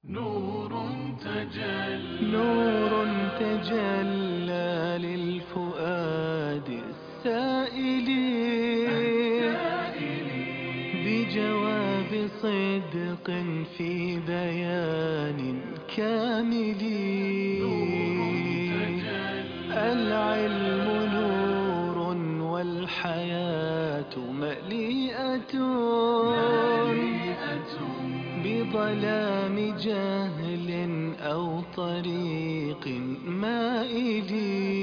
نور تجلى للفؤاد السائل بجواب صدق في بيان كامل. العلم نور والحياة مليئة بظلام جهل أو طريق مائل.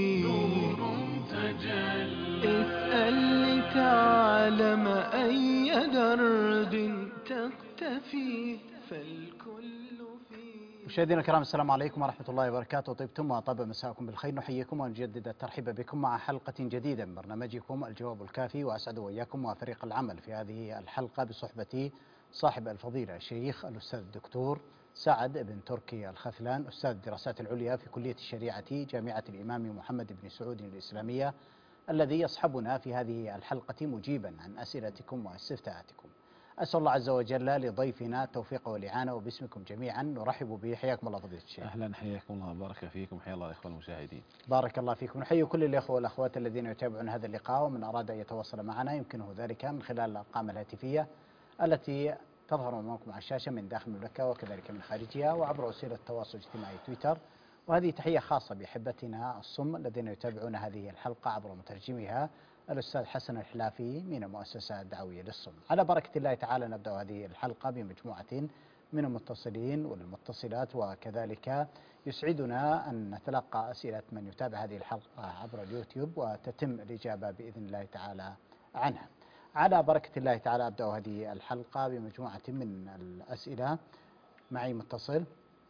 اسأل لتعلم أي درب تقتفي فالكل فيه. مشاهدينا الكرام، السلام عليكم ورحمة الله وبركاته. طيبتم وطاب مساءكم بالخير. نحييكم ونجدد الترحيب بكم مع حلقة جديدة من برنامجكم الجواب الكافي، وأسعد وإياكم وفريق العمل في هذه الحلقة بصحبة صاحب الفضيلة الشيخ الأستاذ الدكتور سعد بن تركي الخثلان، أستاذ الدراسات العليا في كلية الشريعة جامعة الإمام محمد بن سعود الإسلامية، الذي يصحبنا في هذه الحلقة مجيبا عن أسئلتكم واستفتاءاتكم. أسأل الله عز وجل لضيفنا التوفيق والإعانة، وباسمكم جميعا نرحب به. حياكم الله فضيلة الشيخ. أهلا، حياكم الله وبارك فيكم. حيا الله الإخوة المشاهدين. بارك الله فيكم. نحيي كل الإخوة والأخوات الذين يتابعون هذا اللقاء، ومن أراد أن يتواصل معنا يمكنه ذلك من خلال الأرقام الهاتفية التي تظهر أمامكم على الشاشة من داخل المملكة وكذلك من خارجها، وعبر وسيلة التواصل الاجتماعي تويتر. وهذه تحية خاصة بأحبتنا الصم الذين يتابعون هذه الحلقة عبر مترجمها الأستاذ حسن الحلافي من المؤسسة الدعوية للصم. على بركة الله تعالى نبدأ هذه الحلقة بمجموعة من المتصلين والمتصلات، وكذلك يسعدنا أن نتلقى أسئلة من يتابع هذه الحلقة عبر اليوتيوب وتتم الإجابة بإذن الله تعالى عنها. على بركة الله تعالى أبدأ هذه الحلقة بمجموعة من الأسئلة. معي متصل،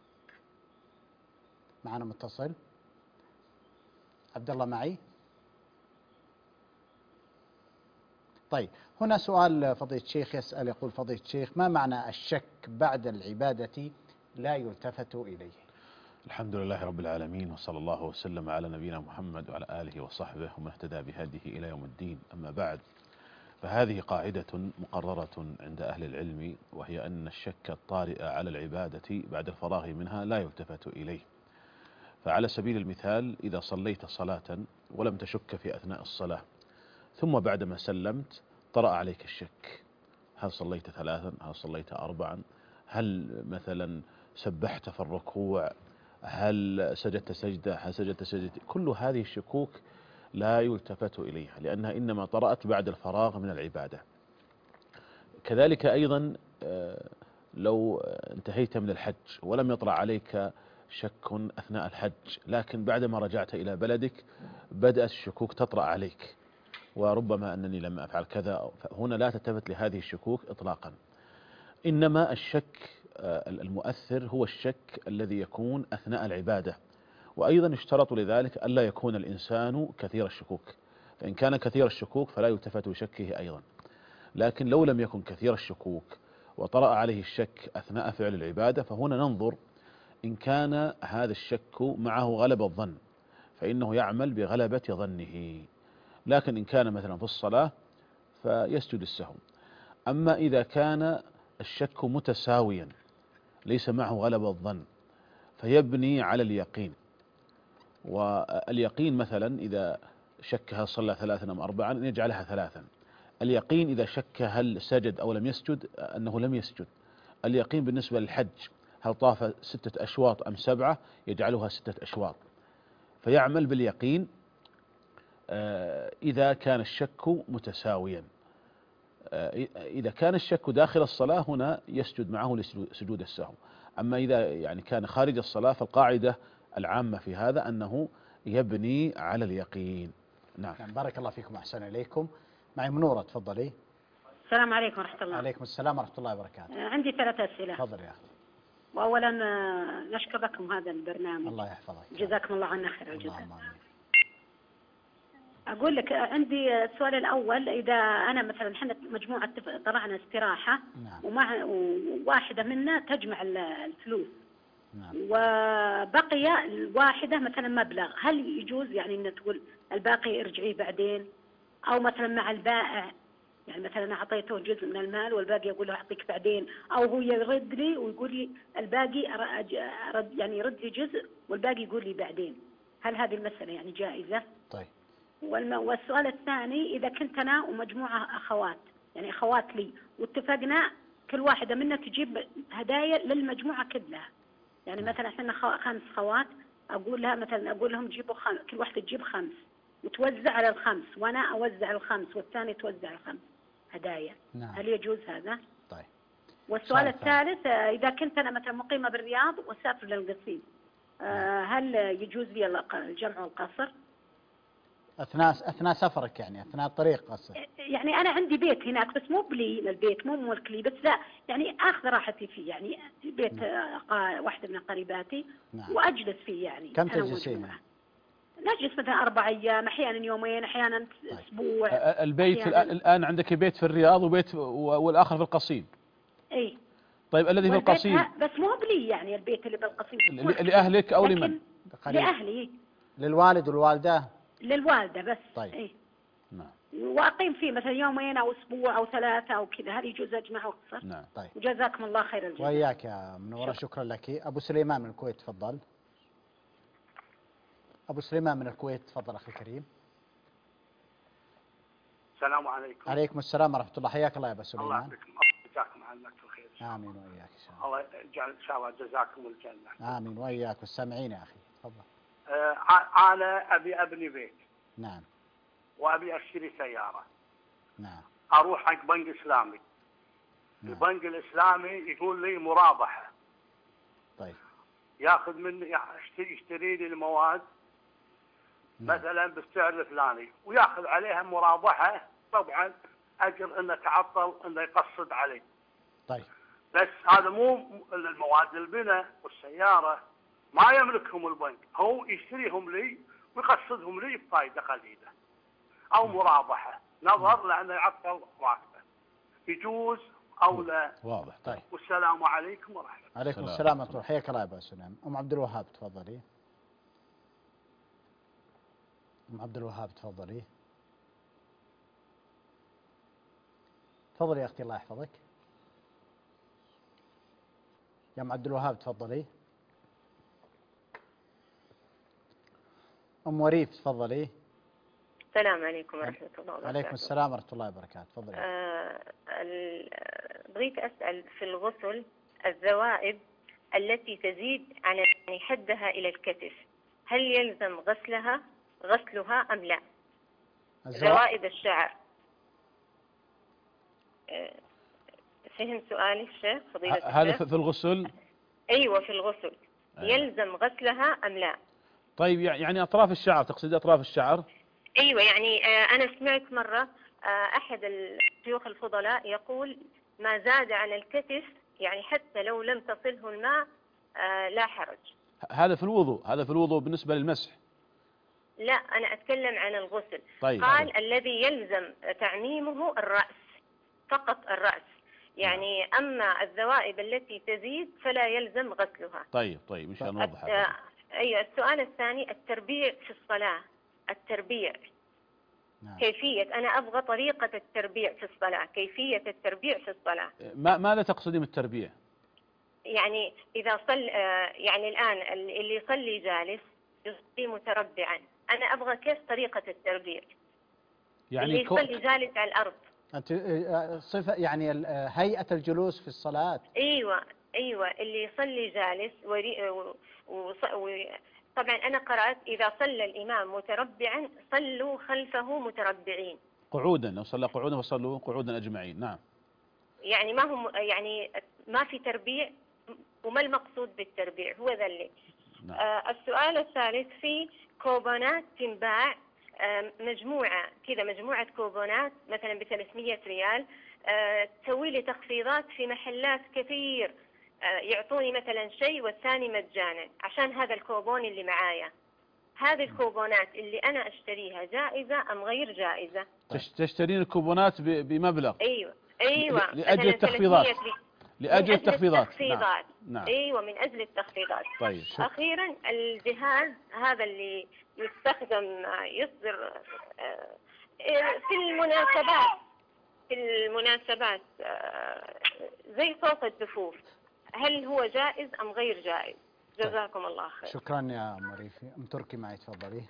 معنا متصل. عبد الله معي. طيب، هنا سؤال فضيلة الشيخ يسأل، يقول فضيلة الشيخ: ما معنى الشك بعد العبادة لا يلتفت إليه؟ الحمد لله رب العالمين، وصلى الله وسلم على نبينا محمد وعلى آله وصحبه ومن اهتدى بهديه إلى يوم الدين. أما بعد، فهذه قاعدة مقررة عند أهل العلم، وهي أن الشك الطارئ على العبادة بعد الفراغ منها لا يلتفت إليه. فعلى سبيل المثال، إذا صليت صلاة ولم تشك في أثناء الصلاة، ثم بعدما سلمت طرأ عليك الشك: هل صليت ثلاثا؟ هل صليت أربعا؟ هل مثلا سبحت في الركوع؟ هل سجدت سجدة؟ هل سجدت سجدة؟ كل هذه الشكوك لا يلتفت إليها، لأنها إنما طرأت بعد الفراغ من العبادة. كذلك أيضا لو انتهيت من الحج ولم يطرأ عليك شك أثناء الحج، لكن بعدما رجعت إلى بلدك بدأت الشكوك تطرأ عليك، وربما أنني لم أفعل كذا، هنا لا تلتفت لهذه الشكوك إطلاقا. إنما الشك المؤثر هو الشك الذي يكون أثناء العبادة، وأيضا يشترط لذلك ألا يكون الإنسان كثير الشكوك، فإن كان كثير الشكوك فلا يلتفت لشكه أيضا. لكن لو لم يكن كثير الشكوك وطرأ عليه الشك أثناء فعل العبادة، فهنا ننظر إن كان هذا الشك معه غلبة الظن فإنه يعمل بغلبة ظنه، لكن إن كان مثلا في الصلاة فيسجد السهو. أما إذا كان الشك متساويا ليس معه غلبة الظن فيبني على اليقين. واليقين مثلا إذا شك هل صلى ثلاثا أم أربعا يجعلها ثلاثا. اليقين إذا شك هل سجد أو لم يسجد أنه لم يسجد. اليقين بالنسبة للحج هل طاف 6 أشواط أم 7 يجعلها 6 أشواط. فيعمل باليقين إذا كان الشك متساويا. إذا كان الشك داخل الصلاة هنا يسجد معه لسجود السهو. أما إذا يعني كان خارج الصلاة فالقاعدة العامة في هذا أنه يبني على اليقين. نعم. بارك الله فيكم، أحسن إليكم. معي منورة، تفضلي. السلام عليكم ورحمة الله. عليكم السلام ورحمة الله وبركاته. عندي 3 أسئلة. تفضل يا أخي. وأولا نشكر لكم هذا البرنامج، الله يحفظك، جزاكم الله عنا خير الجزاء. اللهم آمين. أقول لك عندي السؤال الأول: إذا أنا مثلا احنا مجموعة طلعنا استراحة، نعم. وواحدة منا تجمع الفلوس، نعم. وبقي الواحدة مثلا مبلغ، هل يجوز يعني أن تقول الباقي ارجعيه بعدين، أو مثلا مع البائع يعني مثلا أنا أعطيته جزء من المال والباقي أقول له أعطيك بعدين، أو هو يرد لي ويقول لي الباقي يعني يرد لي جزء والباقي يقول لي بعدين. هل هذه المسألة يعني جائزة؟ طيب. والسؤال الثاني، إذا كنت أنا ومجموعة أخوات، يعني أخوات لي، واتفقنا كل واحدة منا تجيب هدايا للمجموعة كلها، يعني مثلا احنا 5 خوات، أقول لها مثلا أقول لهم جيبوا كل واحدة تجيب 5 وتوزع على ال5، وأنا أوزع ال5 والثاني توزع ال5 هدايا. نعم. هل يجوز هذا؟ طيب. والسؤال الثالث، إذا كنت أنا مثلا مقيمة بالرياض وأسافر للقصيم، هل يجوز لي الجمع والقصر؟ أثناء سفرك، يعني أثناء الطريق قصر. يعني أنا عندي بيت هناك بس مو بلي البيت، مو ملك لي، بس لا يعني أخذ راحتي فيه، يعني بيت واحدة من قريباتي. نعم. وأجلس فيه يعني. كم تجلسين؟ نجلس مثلا 4 أيام، أحيانا يومين، أحيانا أسبوع. البيت الآن عندك بيت في الرياض وبيت والآخر في القصيم. إيه. طيب الذي في القصيم بس مو بلي، يعني البيت اللي بالقصيم لأهلك أو لمن؟ لأهلي. للوالد والوالدة؟ للوالدة بس. طيب. إيه. نعم. وأقيم فيه مثلا يومين أو أسبوع أو 3 أو كذا، هل يجوز أجمع وأقصر؟ نعم. طيب. وجزاكم الله خير الجزاء. وإياك يا منورة، شكرا لك. أبو سليمان من الكويت تفضل. أبو سليمان من الكويت تفضل أخي الكريم. السلام عليكم. عليكم السلام ورحمة الله، حياك الله يا أبو سليمان. الله يعطيكم، جزاكم عنك الخير. آمين وإياك إن شاء الله. الله يجعل إن شاء الله جزاكم الجنة. آمين وإياك، والسامعين يا أخي تفضل. أنا أبي أبني بيت. نعم. وأبي أشتري سيارة. نعم. أروح حق بنك إسلامي. نعم. البنك الإسلامي يقول لي مرابحة. طيب. ياخذ مني يشتري لي المواد. نعم. مثلا بالسعر الفلاني، وياخذ عليها مرابحة، طبعا أجر إنه تعطل إنه يقصد علي. طيب. بس هذا مو المواد البناء والسيارة ما يملكهم البنك، هو يشتريهم لي ويقصدهم لي بفائدة قليلة أو مرابحة، نظر لأنه يعطل راتبه. يجوز أو لا؟ واضح. طيب. والسلام عليكم ورحمة الله. عليكم السلام ورحمة الله، حياك الله يا أبو سليمان. أم عبد الوهاب تفضلي. أم عبد الوهاب تفضلي. تفضلي يا أختي الله يحفظك. يا أم عبد الوهاب تفضلي. أم وريف تفضلي. السلام عليكم ورحمة الله وبركاته. عليكم السلام ورحمة الله وبركاته، تفضلي. بغيت أسأل في الغسل الذوائب التي تزيد عن يعني حدها إلى الكتف، هل يلزم غسلها أم لا؟ ذوائب الشعر. فهم سؤالي الشيخ فضيلة الشيخ؟ هذا في الغسل؟ أيوة في الغسل. يلزم غسلها أم لا؟ طيب يعني أطراف الشعر، تقصد أطراف الشعر؟ أيوة يعني أنا سمعت مرة أحد الشيوخ الفضلاء يقول ما زاد عن الكتف يعني حتى لو لم تصله الماء لا حرج. هذا في الوضوء بالنسبة للمسح. لا أنا أتكلم عن الغسل. طيب. قال الذي يلزم تعميمه الرأس، فقط الرأس، يعني أما الذوائب التي تزيد فلا يلزم غسلها. طيب إن شاء الله نوضح هذا. أيوة. السؤال الثاني، التربيع في الصلاة. التربيع. نعم. كيفية، أنا أبغى طريقة التربيع في الصلاة، كيفية التربيع في الصلاة. ماذا تقصدين بالتربيع؟ يعني إذا يعني الآن اللي يصلي جالس يصلي متربعا، أنا أبغى كيف طريقة التربيع. يعني اللي يصلي جالس على الأرض. أنت صفة يعني هيئة الجلوس في الصلاة. أيوة اللي يصلي جالس طبعا أنا قرأت إذا صلى الإمام متربعا صلوا خلفه متربعين. قعودا، لو صلى قعودا فصلوا قعودا أجمعين. نعم. يعني ما هم يعني ما في تربيع، وما المقصود بالتربيع؟ هو ذا اللي. نعم. السؤال الثالث، في كوبونات تنباع مجموعة كوبونات مثلا ب300 ريال، تسوي لي تخفيضات في محلات كثير، يعطوني مثلا شيء والثاني مجانا عشان هذا الكوبون اللي معايا. هذه الكوبونات اللي أنا أشتريها جائزة أم غير جائزة؟ تشترين الكوبونات بمبلغ. أيوة. لأجل التخفيضات. لأجل التخفيضات. نعم. أيوة من أجل التخفيضات. طيب. أخيرا الجهاز هذا اللي يستخدم يصدر في المناسبات، في المناسبات زي صوت الدفوف، هل هو جائز أم غير جائز؟ جزاكم الله خير. شكرا يا أم ريفي. أم تركي معي تفضلي.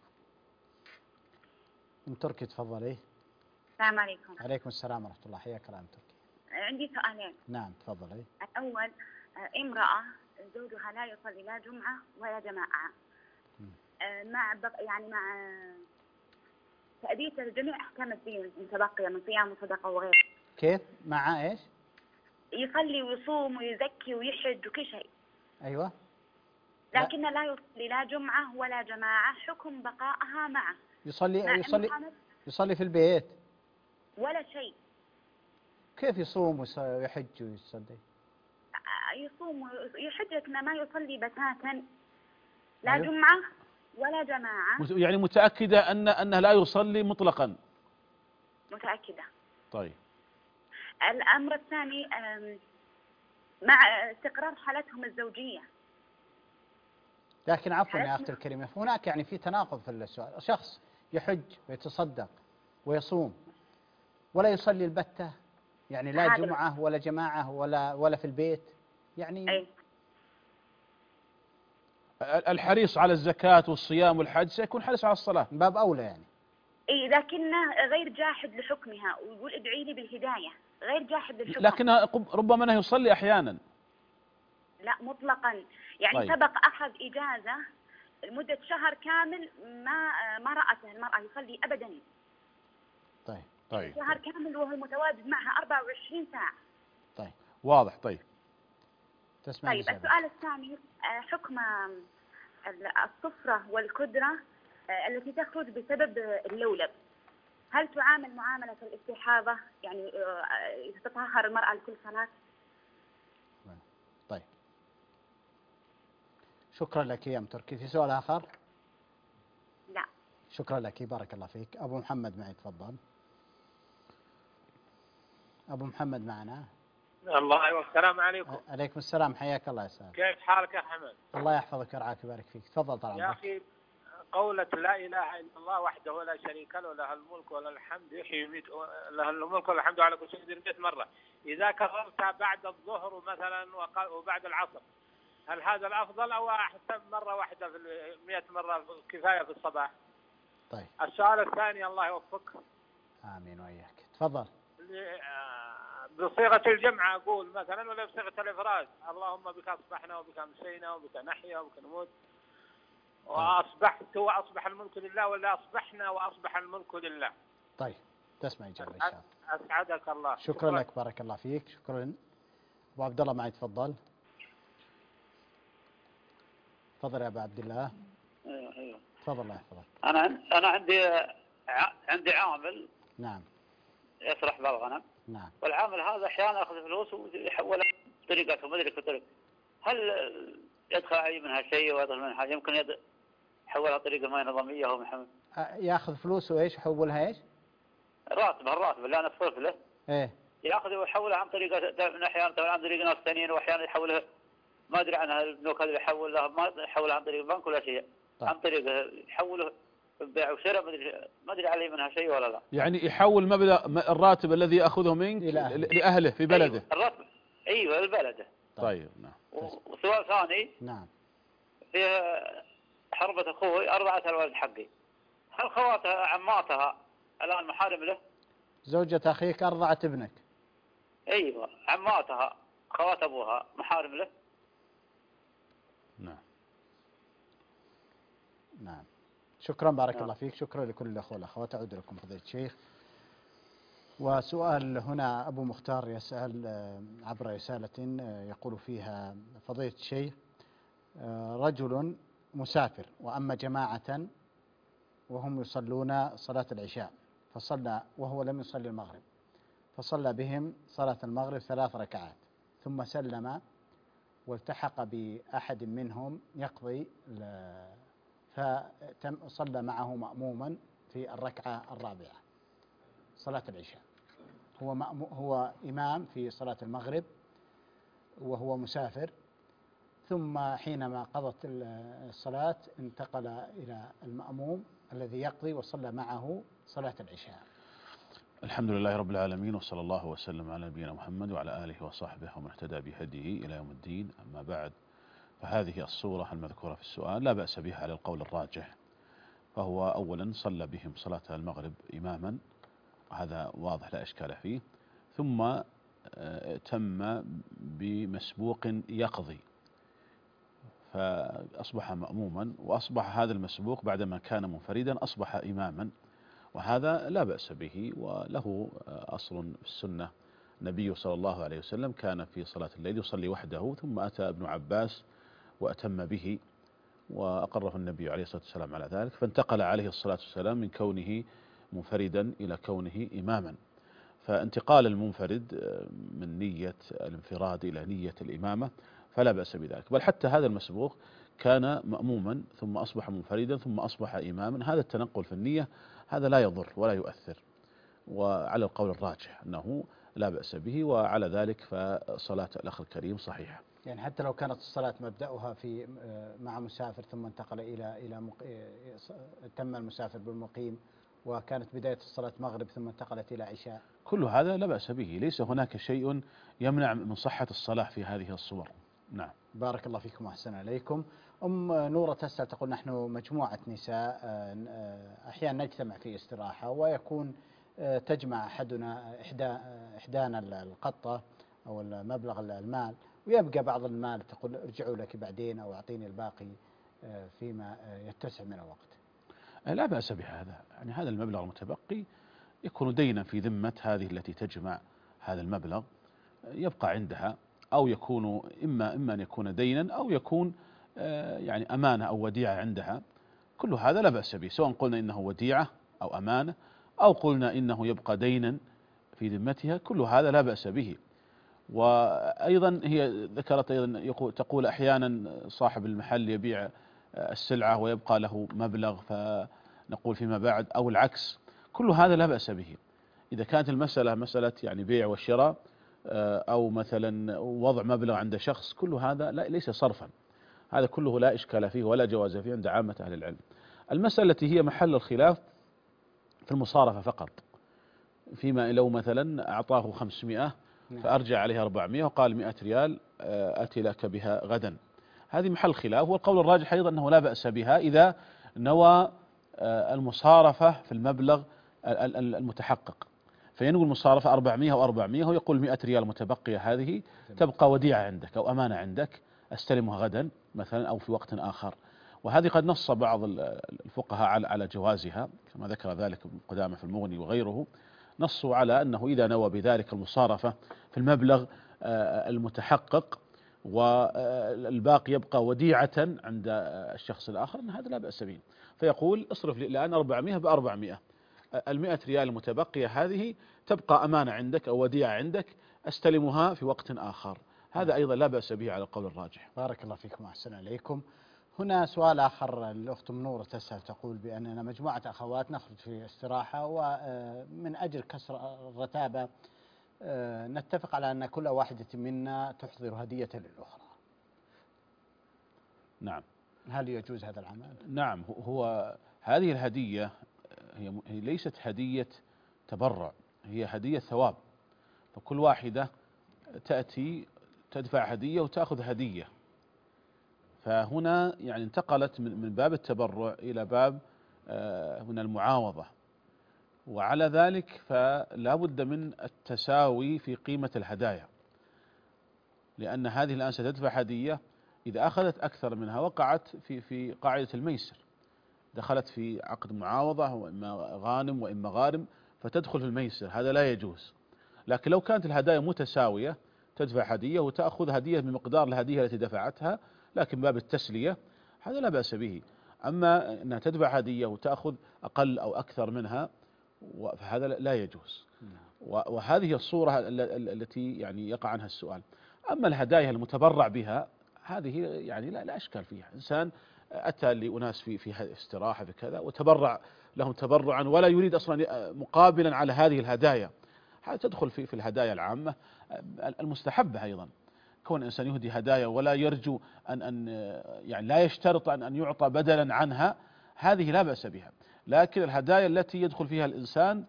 أم تركي تفضلي. السلام عليكم. عليكم السلام ورحمة الله، حياك الله أم تركي. عندي سؤالين. نعم تفضلي. الأول، امرأة زوجها لا يصلي لا جمعة ولا جماعة، مع مع تأدية جميع أحكام الدين متبقية من صيام وصدقة وغيره. كيف؟ مع إيش؟ يصلي ويصوم ويزكي ويحج وكل شيء. أيوة. لكن لا يصلي لا جمعة ولا جماعة، حكم بقائها معه. يصلي في البيت ولا شيء. كيف يصوم ويحج ويصلي؟ يصوم ويحج لكن ما يصلي بتاتا، لا أيوة. جمعة ولا جماعة. يعني متأكدة أنه لا يصلي مطلقا؟ متأكدة. طيب. الأمر الثاني، مع استقرار حالتهم الزوجية. لكن عفوا يا أختي الكريمة، هناك يعني في تناقض في السؤال. شخص يحج ويتصدق ويصوم ولا يصلي البتة، يعني لا جمعة ولا جماعة ولا في البيت يعني. أي. الحريص على الزكاة والصيام والحج سيكون حريص على الصلاة من باب أولى يعني. إيه، لكنه غير جاحد لحكمها ويقول ادعي لي بالهداية، غير جاحد للحكم. لكنها ربما أنه يصلي أحيانا. لا مطلقا، يعني طيب. سبق أخذ إجازة لمدة شهر كامل ما رأته المرأة يصلي أبدا. طيب. شهر كامل وهو متواجد معها 24 ساعة. طيب واضح. طيب. تسمع. طيب السؤال الثاني، حكم الصفرة والكدرة التي تخرج بسبب اللولب، هل تعامل معاملة الاستحاضة، يعني تتطهر المرأة لكل صلاة؟ طيب شكرا لك يا أم تركي. في سؤال آخر؟ لا. شكرا لك، بارك الله فيك. أبو محمد معي تفضل. أبو محمد معنا. الله والسلام عليكم. عليكم السلام، حياك الله يا سلام. كيف حالك يا حمد؟ الله يحفظك ويرعاك ويبارك فيك. تفضل طال عمرك. يا أخي، قولة لا إله إلا الله وحده لا شريك له له الملك وله الحمد يحيي ويميت، له الملك وله الحمد على كل شيء قدير 100 مرة. إذا كررتها بعد الظهر مثلا وبعد العصر، هل هذا الأفضل أو أحسن مرة واحدة في 100 مرة كفاية في الصباح؟ طيب. السؤال الثاني، الله يوفقك. آمين وإياك. تفضل. بصيغة الجمع أقول مثلا ولا بصيغة الإفراد؟ اللهم بك أصبحنا وبك أمسينا وبك نحيا وبك نموت وأصبحت وأصبح الملك لله، ولا أصبحنا وأصبح الملك لله؟ طيب تسمع إجابة إن شاء الله. أسعدك الله. شكرا لك، بارك الله فيك. شكرا. أبو عبد الله معي تفضل. تفضل يا أبو عبد الله. ايوه تفضل الله يحفظك. انا عندي عامل. نعم. يسرح بالغنم. نعم. والعامل هذا احيانا ياخذ فلوس ويحولها بطريقته ما ادري كيف. هل يدخل علي منها شيء ويدخل منها حاجه؟ يمكن يحولها طريقه ما نظاميه هو محمد. ياخذ فلوس وايش يحولها ايش؟ الراتب اللي انا اصرف له. ايه. ياخذ ويحولها عن طريقه احيانا عن طريق ناس ثانيين، واحيانا يحولها ما ادري عنها البنوك هذه يحولها ما يحولها عن طريق البنك ولا شيء. طيب. عن طريق يحوله بيع وشراء ما ادري عليه منها شيء ولا لا. يعني يحول مبلغ الراتب الذي ياخذه منك لاهله في بلده. أيوة الراتب ايوه لبلده. طيب نعم. وسؤال ثاني. نعم. في حربة اخوي ارضعت الولد حقي، هل خواتها عماتها الان محارم له؟ زوجة اخيك ارضعت ابنك. ايوه عماتها خوات ابوها محارم له؟ نعم. نعم. شكرا بارك الله فيك. شكرا لكل الأخوة والأخوات. أعود لكم فضيلة الشيخ. وسؤال هنا أبو مختار يسأل عبر رسالة يقول فيها فضيلة الشيخ: رجل مسافر وأما جماعة وهم يصلون صلاة العشاء فصلى وهو لم يصلي المغرب، فصلى بهم صلاة المغرب 3 ركعات ثم سلم والتحق بأحد منهم يقضي، فصلى معه مأموما في الركعة الرابعة صلاة العشاء. هو إمام في صلاة المغرب وهو مسافر، ثم حينما قضت الصلاة انتقل إلى المأموم الذي يقضي وصلى معه صلاة العشاء. الحمد لله رب العالمين، وصلى الله وسلم على نبينا محمد وعلى آله وصحبه ومن اهتدى بهديه إلى يوم الدين. أما بعد، فهذه الصورة المذكورة في السؤال لا بأس بها على القول الراجح، فهو أولا صلى بهم صلاة المغرب إماما، وهذا واضح لا إشكال فيه، ثم تم بمسبوق يقضي فأصبح مأموما، وأصبح هذا المسبوق بعدما كان منفردا أصبح إماما، وهذا لا بأس به وله أصل في السنة. النبي صلى الله عليه وسلم كان في صلاة الليل يصلي وحده، ثم أتى ابن عباس وأتم به وأقره النبي عليه الصلاة والسلام على ذلك، فانتقل عليه الصلاة والسلام من كونه منفردا إلى كونه إماما. فانتقال المنفرد من نية الانفراد إلى نية الإمامة فلا بأس بذلك، بل حتى هذا المسبوق كان مأموما ثم أصبح منفردا ثم أصبح إماما، هذا التنقل في النية هذا لا يضر ولا يؤثر، وعلى القول الراجح أنه لا بأس به، وعلى ذلك فصلاة الأخ الكريم صحيحة. يعني حتى لو كانت الصلاة مبدأها في مع مسافر ثم انتقل تم المسافر بالمقيم، وكانت بداية الصلاة مغرب ثم انتقلت إلى عشاء، كل هذا لا بأس به، ليس هناك شيء يمنع من صحة الصلاة في هذه الصور. نعم. بارك الله فيكم وأحسن إليكم. أم نورة تسأل تقول: نحن مجموعة نساء أحيانا نجتمع في استراحة، ويكون تجمع إحدانا القطة أو المبلغ المال، ويبقى بعض المال، تقول ارجعوا لك بعدين أو أعطيني الباقي فيما يتسع من الوقت. لا بأس بهذا، يعني هذا المبلغ المتبقي يكون دينا في ذمة هذه التي تجمع هذا المبلغ، يبقى عندها، أو يكون إما أن يكون دينا أو يكون يعني أمانة أو وديعة عندها، كل هذا لا بأس به، سواء قلنا إنه وديعة أو أمانة أو قلنا إنه يبقى دينا في ذمتها، كل هذا لا بأس به. وأيضا هي ذكرت أيضا تقول أحيانا صاحب المحل يبيع السلعة ويبقى له مبلغ فنقول فيما بعد، أو العكس، كل هذا لا بأس به. إذا كانت المسألة مسألة يعني بيع وشراء أو مثلا وضع مبلغ عند شخص، كل هذا ليس صرفا، هذا كله لا إشكال فيه ولا جواز فيه عند عامة أهل العلم. المسألة التي هي محل الخلاف في المصارفة فقط، فيما لو مثلا أعطاه 500 فأرجع عليه 400 وقال 100 ريال أتي لك بها غدا، هذه محل خلاف، والقول الراجح أيضا أنه لا بأس بها إذا نوى المصارفة في المبلغ المتحقق، فينوي المصارفة 400 أو 400 ويقول 100 ريال متبقية هذه تبقى وديعة عندك أو أمانة عندك أستلمها غدا مثلا أو في وقت آخر. وهذه قد نص بعض الفقهاء على جوازها، كما ذكر ذلك ابن قدامة في المغني وغيره، نصوا على أنه إذا نوى بذلك المصارفة في المبلغ المتحقق والباقي يبقى وديعة عند الشخص الآخر، أن هذا لا بأس به، فيقول اصرف لي الآن 400 ب400، 100 ريال المتبقية هذه تبقى أمانة عندك أو وديعة عندك أستلمها في وقت آخر، هذا أيضا لا بأس به على القول الراجح. بارك الله فيكم وأحسن إليكم. هنا سؤال آخر، الأخت منورة تسأل تقول بأننا مجموعة أخوات نخرج في استراحة، ومن أجل كسر الرتابة نتفق على أن كل واحدة منا تحضر هدية للأخرى. نعم. هل يجوز هذا العمل؟ نعم، هو هذه الهدية هي ليست هدية تبرع، هي هدية ثواب، فكل واحدة تأتي تدفع هدية وتأخذ هدية، فهنا يعني انتقلت من باب التبرع إلى باب هنا المعاوضة، وعلى ذلك فلا بد من التساوي في قيمة الهدايا، لأن هذه الآن ستدفع هدية، إذا أخذت أكثر منها وقعت في قاعدة الميسر، دخلت في عقد معاوضة، وإما غانم وإما غارم، فتدخل في الميسر، هذا لا يجوز. لكن لو كانت الهدايا متساوية تدفع هدية وتأخذ هدية بمقدار الهدية التي دفعتها، لكن باب التسلية هذا لا بأس به. أما أنها تدفع هدية وتأخذ أقل أو أكثر منها فهذا لا يجوز، وهذه الصورة التي يعني يقع عنها السؤال. أما الهدايا المتبرع بها هذه يعني لا أشكال فيها، إنسان أتى لأناس في استراحة في كذا وتبرع لهم تبرعا ولا يريد أصلا مقابلا على هذه الهدايا، هذا تدخل في الهدايا العامة المستحبة أيضا. كون الإنسان يهدي هدايا ولا يرجو أن يعني لا يشترط أن يعطى بدلا عنها، هذه لا بأس بها. لكن الهدايا التي يدخل فيها الإنسان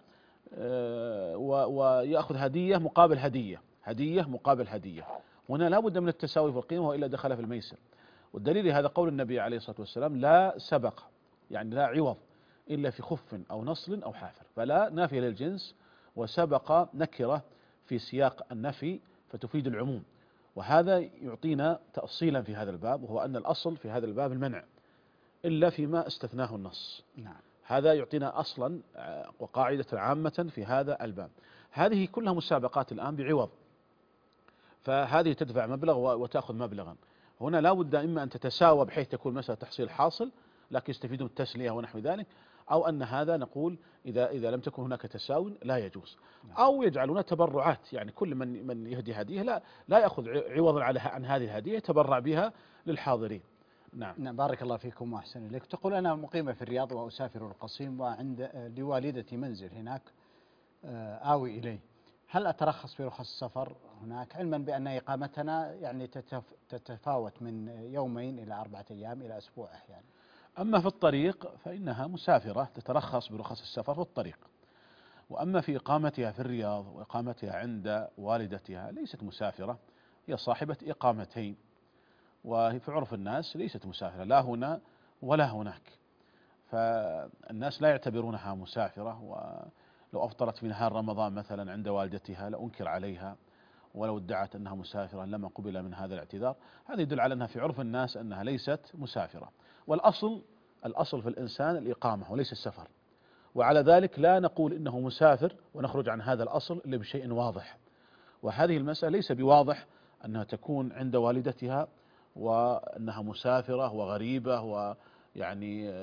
ويأخذ هدية مقابل هدية، هدية مقابل هدية. هنا لا بد من التساوي في القيمة وإلا دخل في الميسر. والدليل هذا قول النبي عليه الصلاة والسلام: لا سبق، يعني لا عوض إلا في خف أو نصل أو حافر. فلا نافية للجنس، وسبق نكرة في سياق النفي فتفيد العموم. وهذا يعطينا تأصيلا في هذا الباب، وهو أن الأصل في هذا الباب المنع إلا فيما استثناه النص. نعم. هذا يعطينا أصلا وقاعدة عامة في هذا الباب. هذه كلها مسابقات الآن بعوض، فهذه تدفع مبلغ وتأخذ مبلغا. هنا لا بد إما أن تتساوى بحيث تكون مسألة تحصيل حاصل لكن يستفيدون التسلية ونحو ذلك، أو أن هذا نقول إذا لم تكن هناك تساوي لا يجوز، أو يجعلون تبرعات، يعني كل من يهدي هدية لا يأخذ عوضا عن هذه الهدية، يتبرع بها للحاضرين. نعم. بارك الله فيكم وأحسن إليك. تقول: أنا مقيمة في الرياض وأسافر القصيم وعند لوالدتي منزل هناك آوي إليه، هل أترخص في رخص السفر هناك، علما بأن إقامتنا يعني تتفاوت من يومين إلى 4 أيام إلى أسبوع أحيانا؟ أما في الطريق فإنها مسافرة تترخص برخص السفر في الطريق، وأما في إقامتها في الرياض وإقامتها عند والدتها ليست مسافرة، هي صاحبة إقامتين، وفي عرف الناس ليست مسافرة لا هنا ولا هناك، فالناس لا يعتبرونها مسافرة. ولو أفطرت في نهار رمضان مثلا عند والدتها لأنكر عليها، ولو ادعت أنها مسافرة لما قبل من هذا الاعتذار. هذا يدل على أنها في عرف الناس أنها ليست مسافرة. والأصل في الإنسان الإقامة وليس السفر، وعلى ذلك لا نقول إنه مسافر ونخرج عن هذا الأصل إلا بشيء واضح. وهذه المسألة ليس بواضح أنها تكون عند والدتها وأنها مسافرة وغريبة ويعني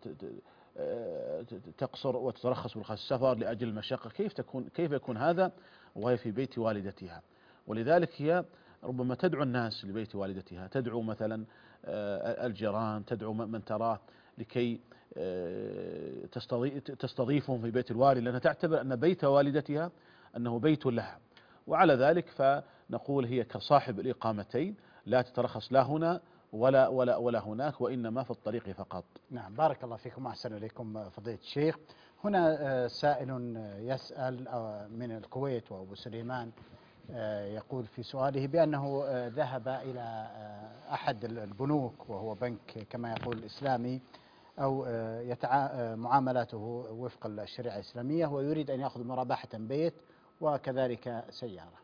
تقصر وتترخص برخص السفر لأجل المشقة. كيف يكون هذا وهي في بيت والدتها؟ ولذلك هي ربما تدعو الناس لبيت والدتها، تدعو مثلا الجيران، تدعو من تراه لكي تستضيفهم في بيت الوالد، لأنها تعتبر أن بيت والدتها أنه بيت لها. وعلى ذلك فنقول هي كصاحب الإقامتين لا تترخص لا هنا ولا هناك، وإنما في الطريق فقط. نعم. بارك الله فيكم وأحسن إليكم فضيلة الشيخ. هنا سائل يسأل من الكويت، وأبو سليمان يقول في سؤاله بأنه ذهب إلى أحد البنوك وهو بنك كما يقول إسلامي، أو معاملاته وفق الشريعة الإسلامية، ويريد أن يأخذ مرابحة بيت وكذلك سيارة.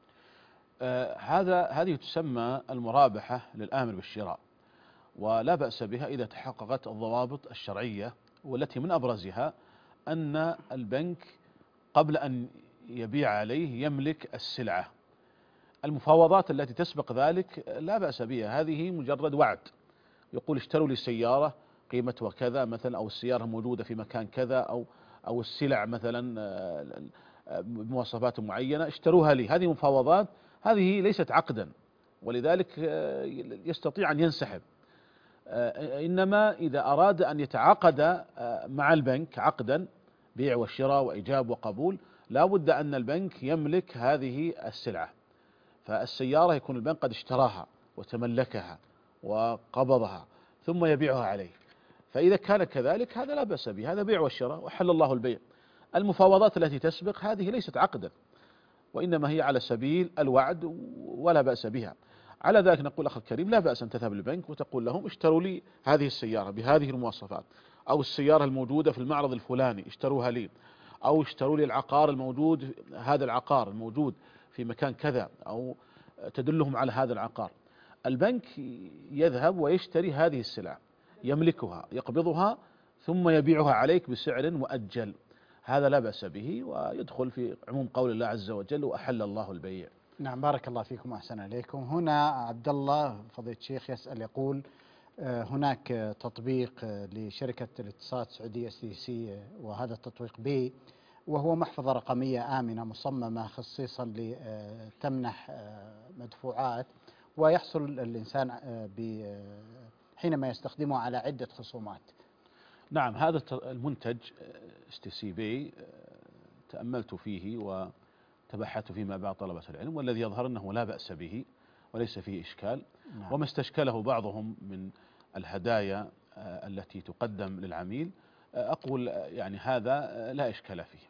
هذه تسمى المرابحة للآمر بالشراء، ولا بأس بها إذا تحققت الضوابط الشرعية، والتي من أبرزها أن البنك قبل أن يبيع عليه يملك السلعة. المفاوضات التي تسبق ذلك لا بأس بها، هذه مجرد وعد، يقول اشتروا لي سيارة قيمتها كذا مثلا، أو السيارة موجودة في مكان كذا، أو السلع مثلا بمواصفات معينة اشتروها لي. هذه مفاوضات، هذه ليست عقدا، ولذلك يستطيع أن ينسحب. إنما إذا أراد أن يتعاقد مع البنك عقدا بيع وشراء وإيجاب وقبول، لا بد أن البنك يملك هذه السلعة. فالسيارة يكون البنك قد اشتراها وتملكها وقبضها ثم يبيعها عليه، فإذا كان كذلك هذا لا بأس به، هذا بيع والشراء وحل الله البيع. المفاوضات التي تسبق هذه ليست عقدا، وإنما هي على سبيل الوعد ولا بأس بها. على ذلك نقول أخي الكريم لا بأس أن تذهب للبنك وتقول لهم اشتروا لي هذه السيارة بهذه المواصفات، أو السيارة الموجودة في المعرض الفلاني اشتروها لي، أو اشتروا لي العقار الموجود، هذا العقار الموجود في مكان كذا، أو تدلهم على هذا العقار. البنك يذهب ويشتري هذه السلع، يملكها يقبضها ثم يبيعها عليك بسعر مؤجل، هذا لا بأس به، ويدخل في عموم قول الله عز وجل وأحل الله البيع. نعم. بارك الله فيكم وأحسن إليكم. هنا عبد الله فضيلة الشيخ يسأل يقول هناك تطبيق لشركة الاتصالات السعودية STC، وهذا التطبيق بي، وهو محفظة رقمية آمنة مصممة خصيصا لتمنح مدفوعات، ويحصل الإنسان حينما يستخدمه على عدة خصومات. نعم، هذا المنتج STC بي تأملت فيه وتبحثت فيه مع بعض طلبة العلم، والذي يظهر أنه لا بأس به وليس فيه إشكال. نعم. وما استشكله بعضهم من الهدايا التي تقدم للعميل أقول يعني هذا لا إشكال فيه،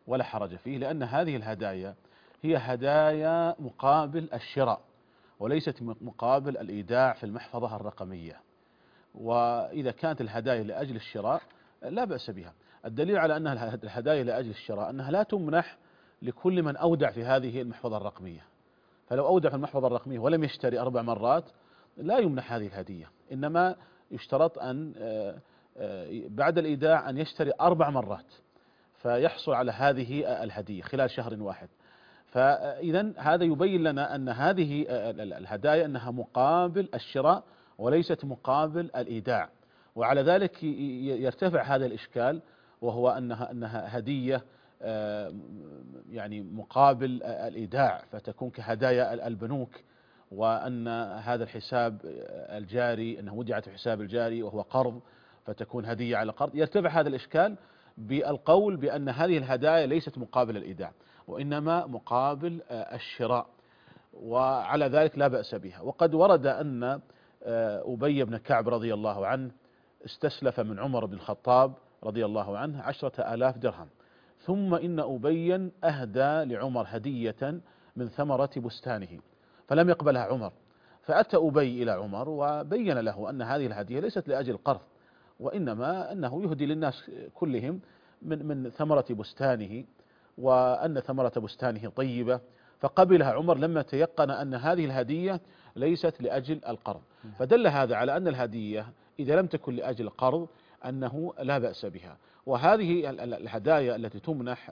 ولا حرج فيه، لأن هذه الهدايا هي هدايا مقابل الشراء وليست مقابل الإيداع في المحفظة الرقمية. وإذا كانت الهدايا لأجل الشراء لا بأس بها. الدليل على أنها الهدايا لأجل الشراء أنها لا تمنح لكل من أودع في هذه المحفظة الرقمية. فلو أودع في المحفظة الرقمية ولم يشتري 4 مرات لا يمنح هذه الهدية، إنما يشترط أن بعد الإيداع أن يشتري 4 مرات فيحصل على هذه الهدية خلال شهر واحد. فإذا هذا يبين لنا أن هذه الهدايا أنها مقابل الشراء وليست مقابل الإيداع. وعلى ذلك يرتفع هذا الإشكال، وهو أنها هدية يعني مقابل الإيداع، فتكون كهدايا البنوك، وأن هذا الحساب الجاري أنه وضعت في الحساب الجاري وهو قرض فتكون هدية على قرض. يرتفع هذا الإشكال بالقول بأن هذه الهدايا ليست مقابل الإيداع وإنما مقابل الشراء، وعلى ذلك لا بأس بها. وقد ورد أن أبي بن كعب رضي الله عنه استسلف من عمر بن الخطاب رضي الله عنه 10,000 درهم، ثم إن أبيا أهدى لعمر هدية من ثمرة بستانه فلم يقبلها عمر، فأتى أبي إلى عمر وبين له أن هذه الهدية ليست لأجل القرض، وإنما أنه يهدي للناس كلهم من ثمرة بستانه، وأن ثمرة بستانه طيبة، فقبلها عمر لما تيقن أن هذه الهدية ليست لأجل القرض. فدل هذا على أن الهدية إذا لم تكن لأجل القرض أنه لا بأس بها. وهذه الهدايا التي تمنح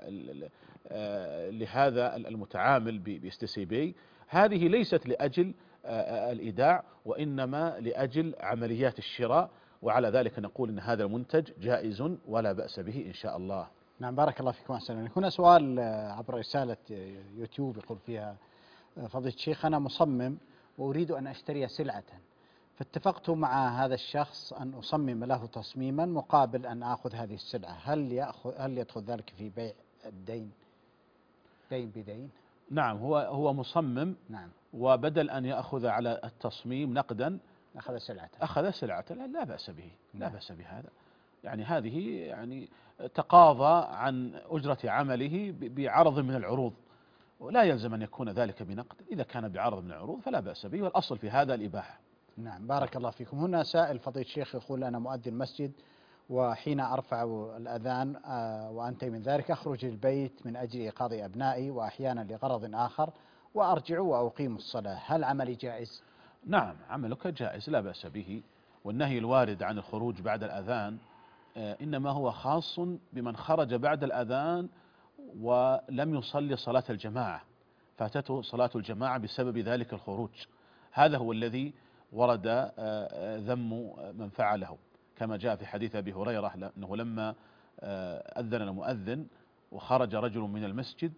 لهذا المتعامل باستسيبي هذه ليست لأجل الإيداع وإنما لأجل عمليات الشراء، وعلى ذلك نقول أن هذا المنتج جائز ولا بأس به إن شاء الله. نعم، بارك الله فيكم. أحسن. هنا سؤال عبر رسالة يوتيوب يقول فيها فضيلة الشيخ: أنا مصمم وأريد أن أشتري سلعة، فاتفقت مع هذا الشخص أن أصمم له تصميما مقابل أن آخذ هذه السلعة، هل يدخل ذلك في بيع الدين، دين بدين؟ نعم، هو مصمم. نعم. وبدل أن يأخذ على التصميم نقدا أخذ سلعة لا بأس به. لا بأس بهذا. يعني هذه يعني تقاضى عن أجرة عمله بعرض من العروض، ولا يلزم أن يكون ذلك بنقد. إذا كان بعرض من العروض فلا بأس به، والأصل في هذا الإباحة. نعم، بارك الله فيكم. هنا سائل فضيلة الشيخ يقول: أنا مؤذن مسجد، وحين أرفع الأذان وأنتهي من ذلك أخرج للبيت من أجل إيقاظ أبنائي وأحيانا لغرض آخر وأرجع وأقيم الصلاة، هل عملي جائز؟ نعم، عملك جائز لا بأس به. والنهي الوارد عن الخروج بعد الأذان إنما هو خاص بمن خرج بعد الأذان ولم يصلي صلاة الجماعة، فاتته صلاة الجماعة بسبب ذلك الخروج. هذا هو الذي ورد ذم من فعله، كما جاء في حديث أبي هريرة أنه لما أذن المؤذن وخرج رجل من المسجد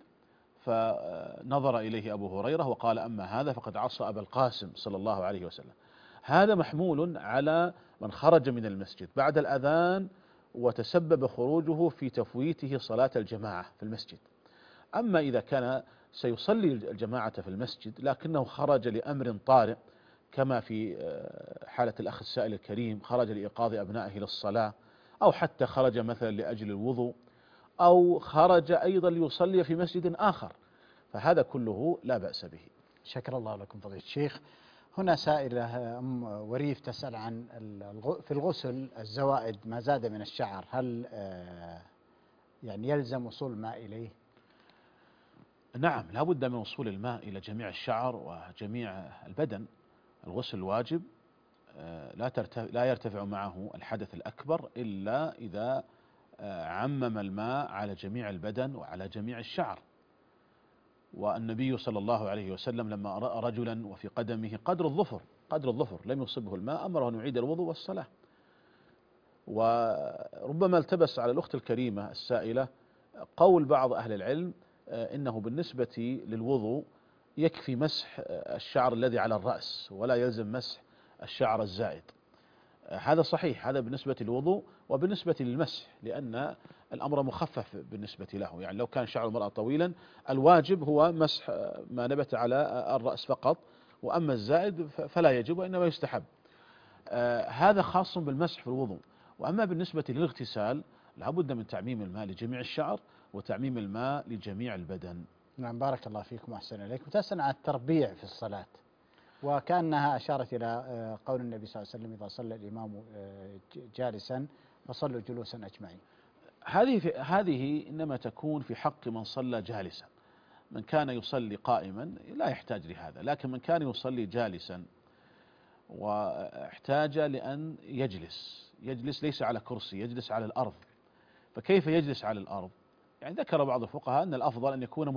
فنظر إليه أبو هريرة وقال: أما هذا فقد عصى أبا القاسم صلى الله عليه وسلم. هذا محمول على من خرج من المسجد بعد الأذان وتسبب خروجه في تفويته صلاة الجماعة في المسجد. أما إذا كان سيصلي الجماعة في المسجد لكنه خرج لأمر طارئ، كما في حالة الأخ السائل الكريم، خرج لإيقاظ أبنائه للصلاة، أو حتى خرج مثلا لأجل الوضوء، أو خرج أيضا ليصلي في مسجد آخر، فهذا كله لا بأس به. شكر الله لكم فضيلة الشيخ. هنا سائلة أم وريف تسأل عن في الغسل الزوائد ما زاد من الشعر، هل يعني يلزم وصول الماء إليه؟ نعم، لا بد من وصول الماء إلى جميع الشعر وجميع البدن. الغسل واجب، لا يرتفع معه الحدث الأكبر إلا إذا عمم الماء على جميع البدن وعلى جميع الشعر. والنبي صلى الله عليه وسلم لما رأى رجلا وفي قدمه قدر الظفر لم يصبه الماء أمره أن يعيد الوضوء والصلاة. وربما التبس على الأخت الكريمة السائلة قول بعض أهل العلم إنه بالنسبة للوضوء يكفي مسح الشعر الذي على الرأس ولا يلزم مسح الشعر الزائد. هذا صحيح، هذا بالنسبة للوضوء. وبالنسبة للمسح لأن الأمر مخفف بالنسبة له، يعني لو كان شعر المرأة طويلا الواجب هو مسح ما نبت على الرأس فقط، وأما الزائد فلا يجب وإنما يستحب. هذا خاص بالمسح في الوضوء. وأما بالنسبة للاغتسال لابد من تعميم الماء لجميع الشعر وتعميم الماء لجميع البدن. نعم، بارك الله فيكم وأحسن إليكم. تسأل عن التربيع في الصلاة، وكأنها أشارت إلى قول النبي صلى الله عليه وسلم: إذا صلى الإمام جالسا فصلوا جلوسا أجمعين. هذه إنما تكون في حق من صلى جالسا. من كان يصلي قائما لا يحتاج لهذا، لكن من كان يصلي جالسا واحتاج لأن يجلس ليس على كرسي، يجلس على الأرض. فكيف يجلس على الأرض؟ يعني ذكر بعض الفقهاء أن الأفضل أن يكون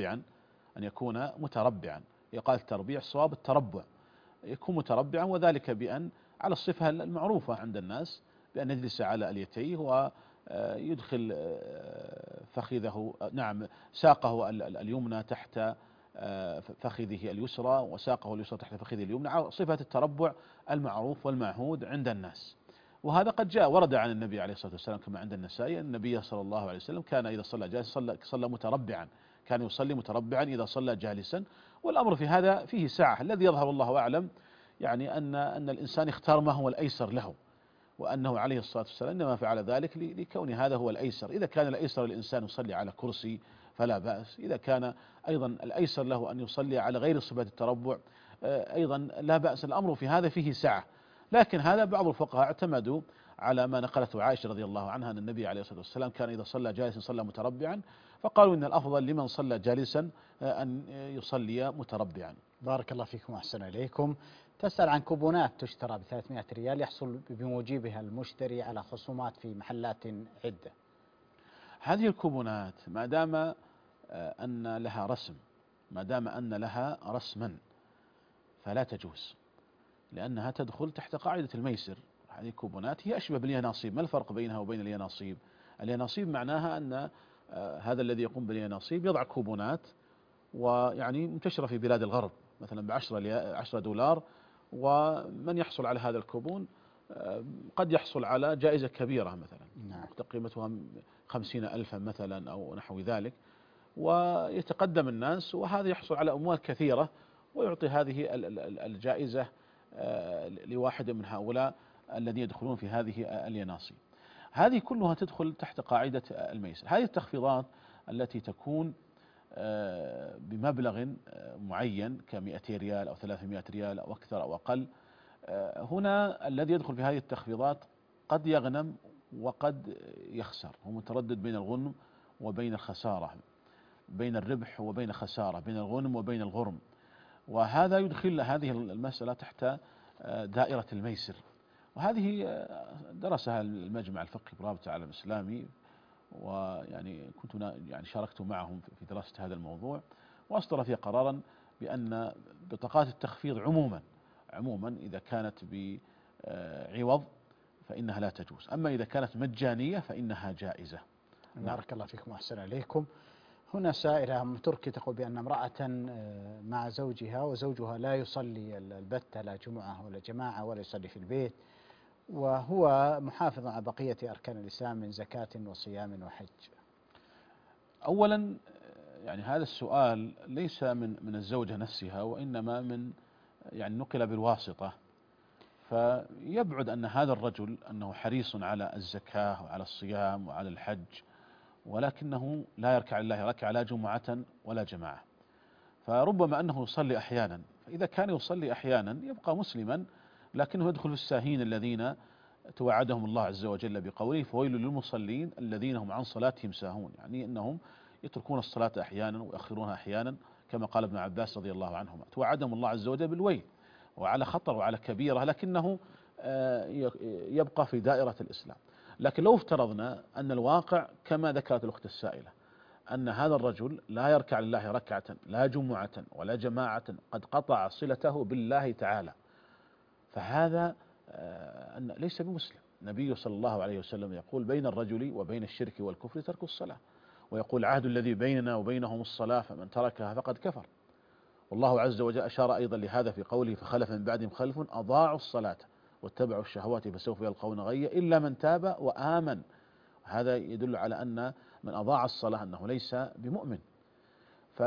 متربعا. يقال التربيع صواب التربع، يكون متربعا، وذلك بأن على الصفة المعروفة عند الناس بأن يجلس على اليتيه ويدخل فخذه ساقه اليمنى تحت فخذه اليسرى، وساقه اليسرى تحت فخذه اليمنى، على صفة التربع المعروف والمعهود عند الناس. وهذا قد ورد عن النبي عليه الصلاة والسلام كما عند النسائي: النبي صلى الله عليه وسلم كان إذا صلى جالسا صلى متربعا، كان يصلي متربعا إذا صلى جالسا. والأمر في هذا فيه سعة. الذي يظهر الله أعلم يعني أن الإنسان اختار ما هو الأيسر له، وأنه عليه الصلاة والسلام إنما فعل ذلك لكون هذا هو الأيسر. إذا كان الأيسر للإنسان يصلي على كرسي فلا بأس، إذا كان أيضا الأيسر له أن يصلي على غير صفة التربع أيضا لا بأس. الأمر في هذا فيه سعة. لكن هذا بعض الفقهاء اعتمدوا على ما نقلته عائشة رضي الله عنها أن النبي عليه الصلاة والسلام كان إذا صلى جالسا صلى متربعا، فقالوا إن الأفضل لمن صلى جالسا أن يصلي متربعا. بارك الله فيكم وأحسن إليكم. تسأل عن كوبونات تشترى ب300 ريال يحصل بموجبها المشتري على خصومات في محلات عدة. هذه الكوبونات ما دام أن لها رسما فلا تجوز، لأنها تدخل تحت قاعدة الميسر. هذه الكوبونات هي أشبه باليانصيب. ما الفرق بينها وبين اليانصيب؟ اليانصيب معناها أن هذا الذي يقوم باليانصيب يضع كوبونات، ويعني منتشرة في بلاد الغرب مثلا ب10 دولار، ومن يحصل على هذا الكوبون قد يحصل على جائزة كبيرة مثلا قيمتها 50,000 مثلا أو نحو ذلك، ويتقدم الناس وهذا يحصل على أموال كثيرة، ويعطي هذه الجائزة لواحد من هؤلاء الذين يدخلون في هذه اليانصيب. هذه كلها تدخل تحت قاعدة الميسر. هذه التخفيضات التي تكون بمبلغ معين ك200 ريال أو 300 ريال أو أكثر أو أقل، هنا الذي يدخل في هذه التخفيضات قد يغنم وقد يخسر، هو متردد بين الغنم وبين الخسارة، بين الربح وبين الخسارة، بين الغنم وبين الغرم، وهذا يدخل هذه المسألة تحت دائرة الميسر. وهذه درسها المجمع الفقهي برابطة العالم الإسلامي، ويعني كنت شاركت معهم في دراسة هذا الموضوع، وأصدر فيها قرارا بأن بطاقات التخفيض عموما إذا كانت بعوض فإنها لا تجوز، أما إذا كانت مجانية فإنها جائزة. بارك الله فيكم وأحسن إليكم. هنا سائلة من تركيا تقول بأن امرأة مع زوجها وزوجها لا يصلي البتة، لا جمعة ولا جماعة ولا يصلي في البيت، وهو محافظ على بقية أركان الإسلام من زكاة وصيام وحج. أولا يعني هذا السؤال ليس من الزوجة نفسها، وإنما من نقل بالواسطة، فيبعد أن هذا الرجل أنه حريص على الزكاة وعلى الصيام وعلى الحج، ولكنه لا يركع لله ركعة لا جمعة ولا جماعة، فربما أنه يصلي أحيانا. فإذا كان يصلي أحيانا يبقى مسلما، لكنه يدخل في الساهين الذين توعدهم الله عز وجل بقوله: فويل للمصلين الذين هم عن صلاتهم ساهون، يعني أنهم يتركون الصلاة أحيانا ويؤخرونها أحيانا، كما قال ابن عباس رضي الله عنهما. توعدهم الله عز وجل بالويل وعلى خطر وعلى كبيرة، لكنه يبقى في دائرة الإسلام. لكن لو افترضنا أن الواقع كما ذكرت الأخت السائلة، أن هذا الرجل لا يركع لله ركعة لا جمعة ولا جماعة، قد قطع صلته بالله تعالى، فهذا ليس بمسلم. النبي صلى الله عليه وسلم يقول: بين الرجل وبين الشرك والكفر ترك الصلاة، ويقول: العهد الذي بيننا وبينهم الصلاة فمن تركها فقد كفر. والله عز وجل أشار أيضا لهذا في قوله: فخلف من بعدهم خلف أضاعوا الصلاة واتبعوا الشهوات فسوف يلقون غيا إلا من تاب وآمن. هذا يدل على أن من أضاع الصلاة أنه ليس بمؤمن.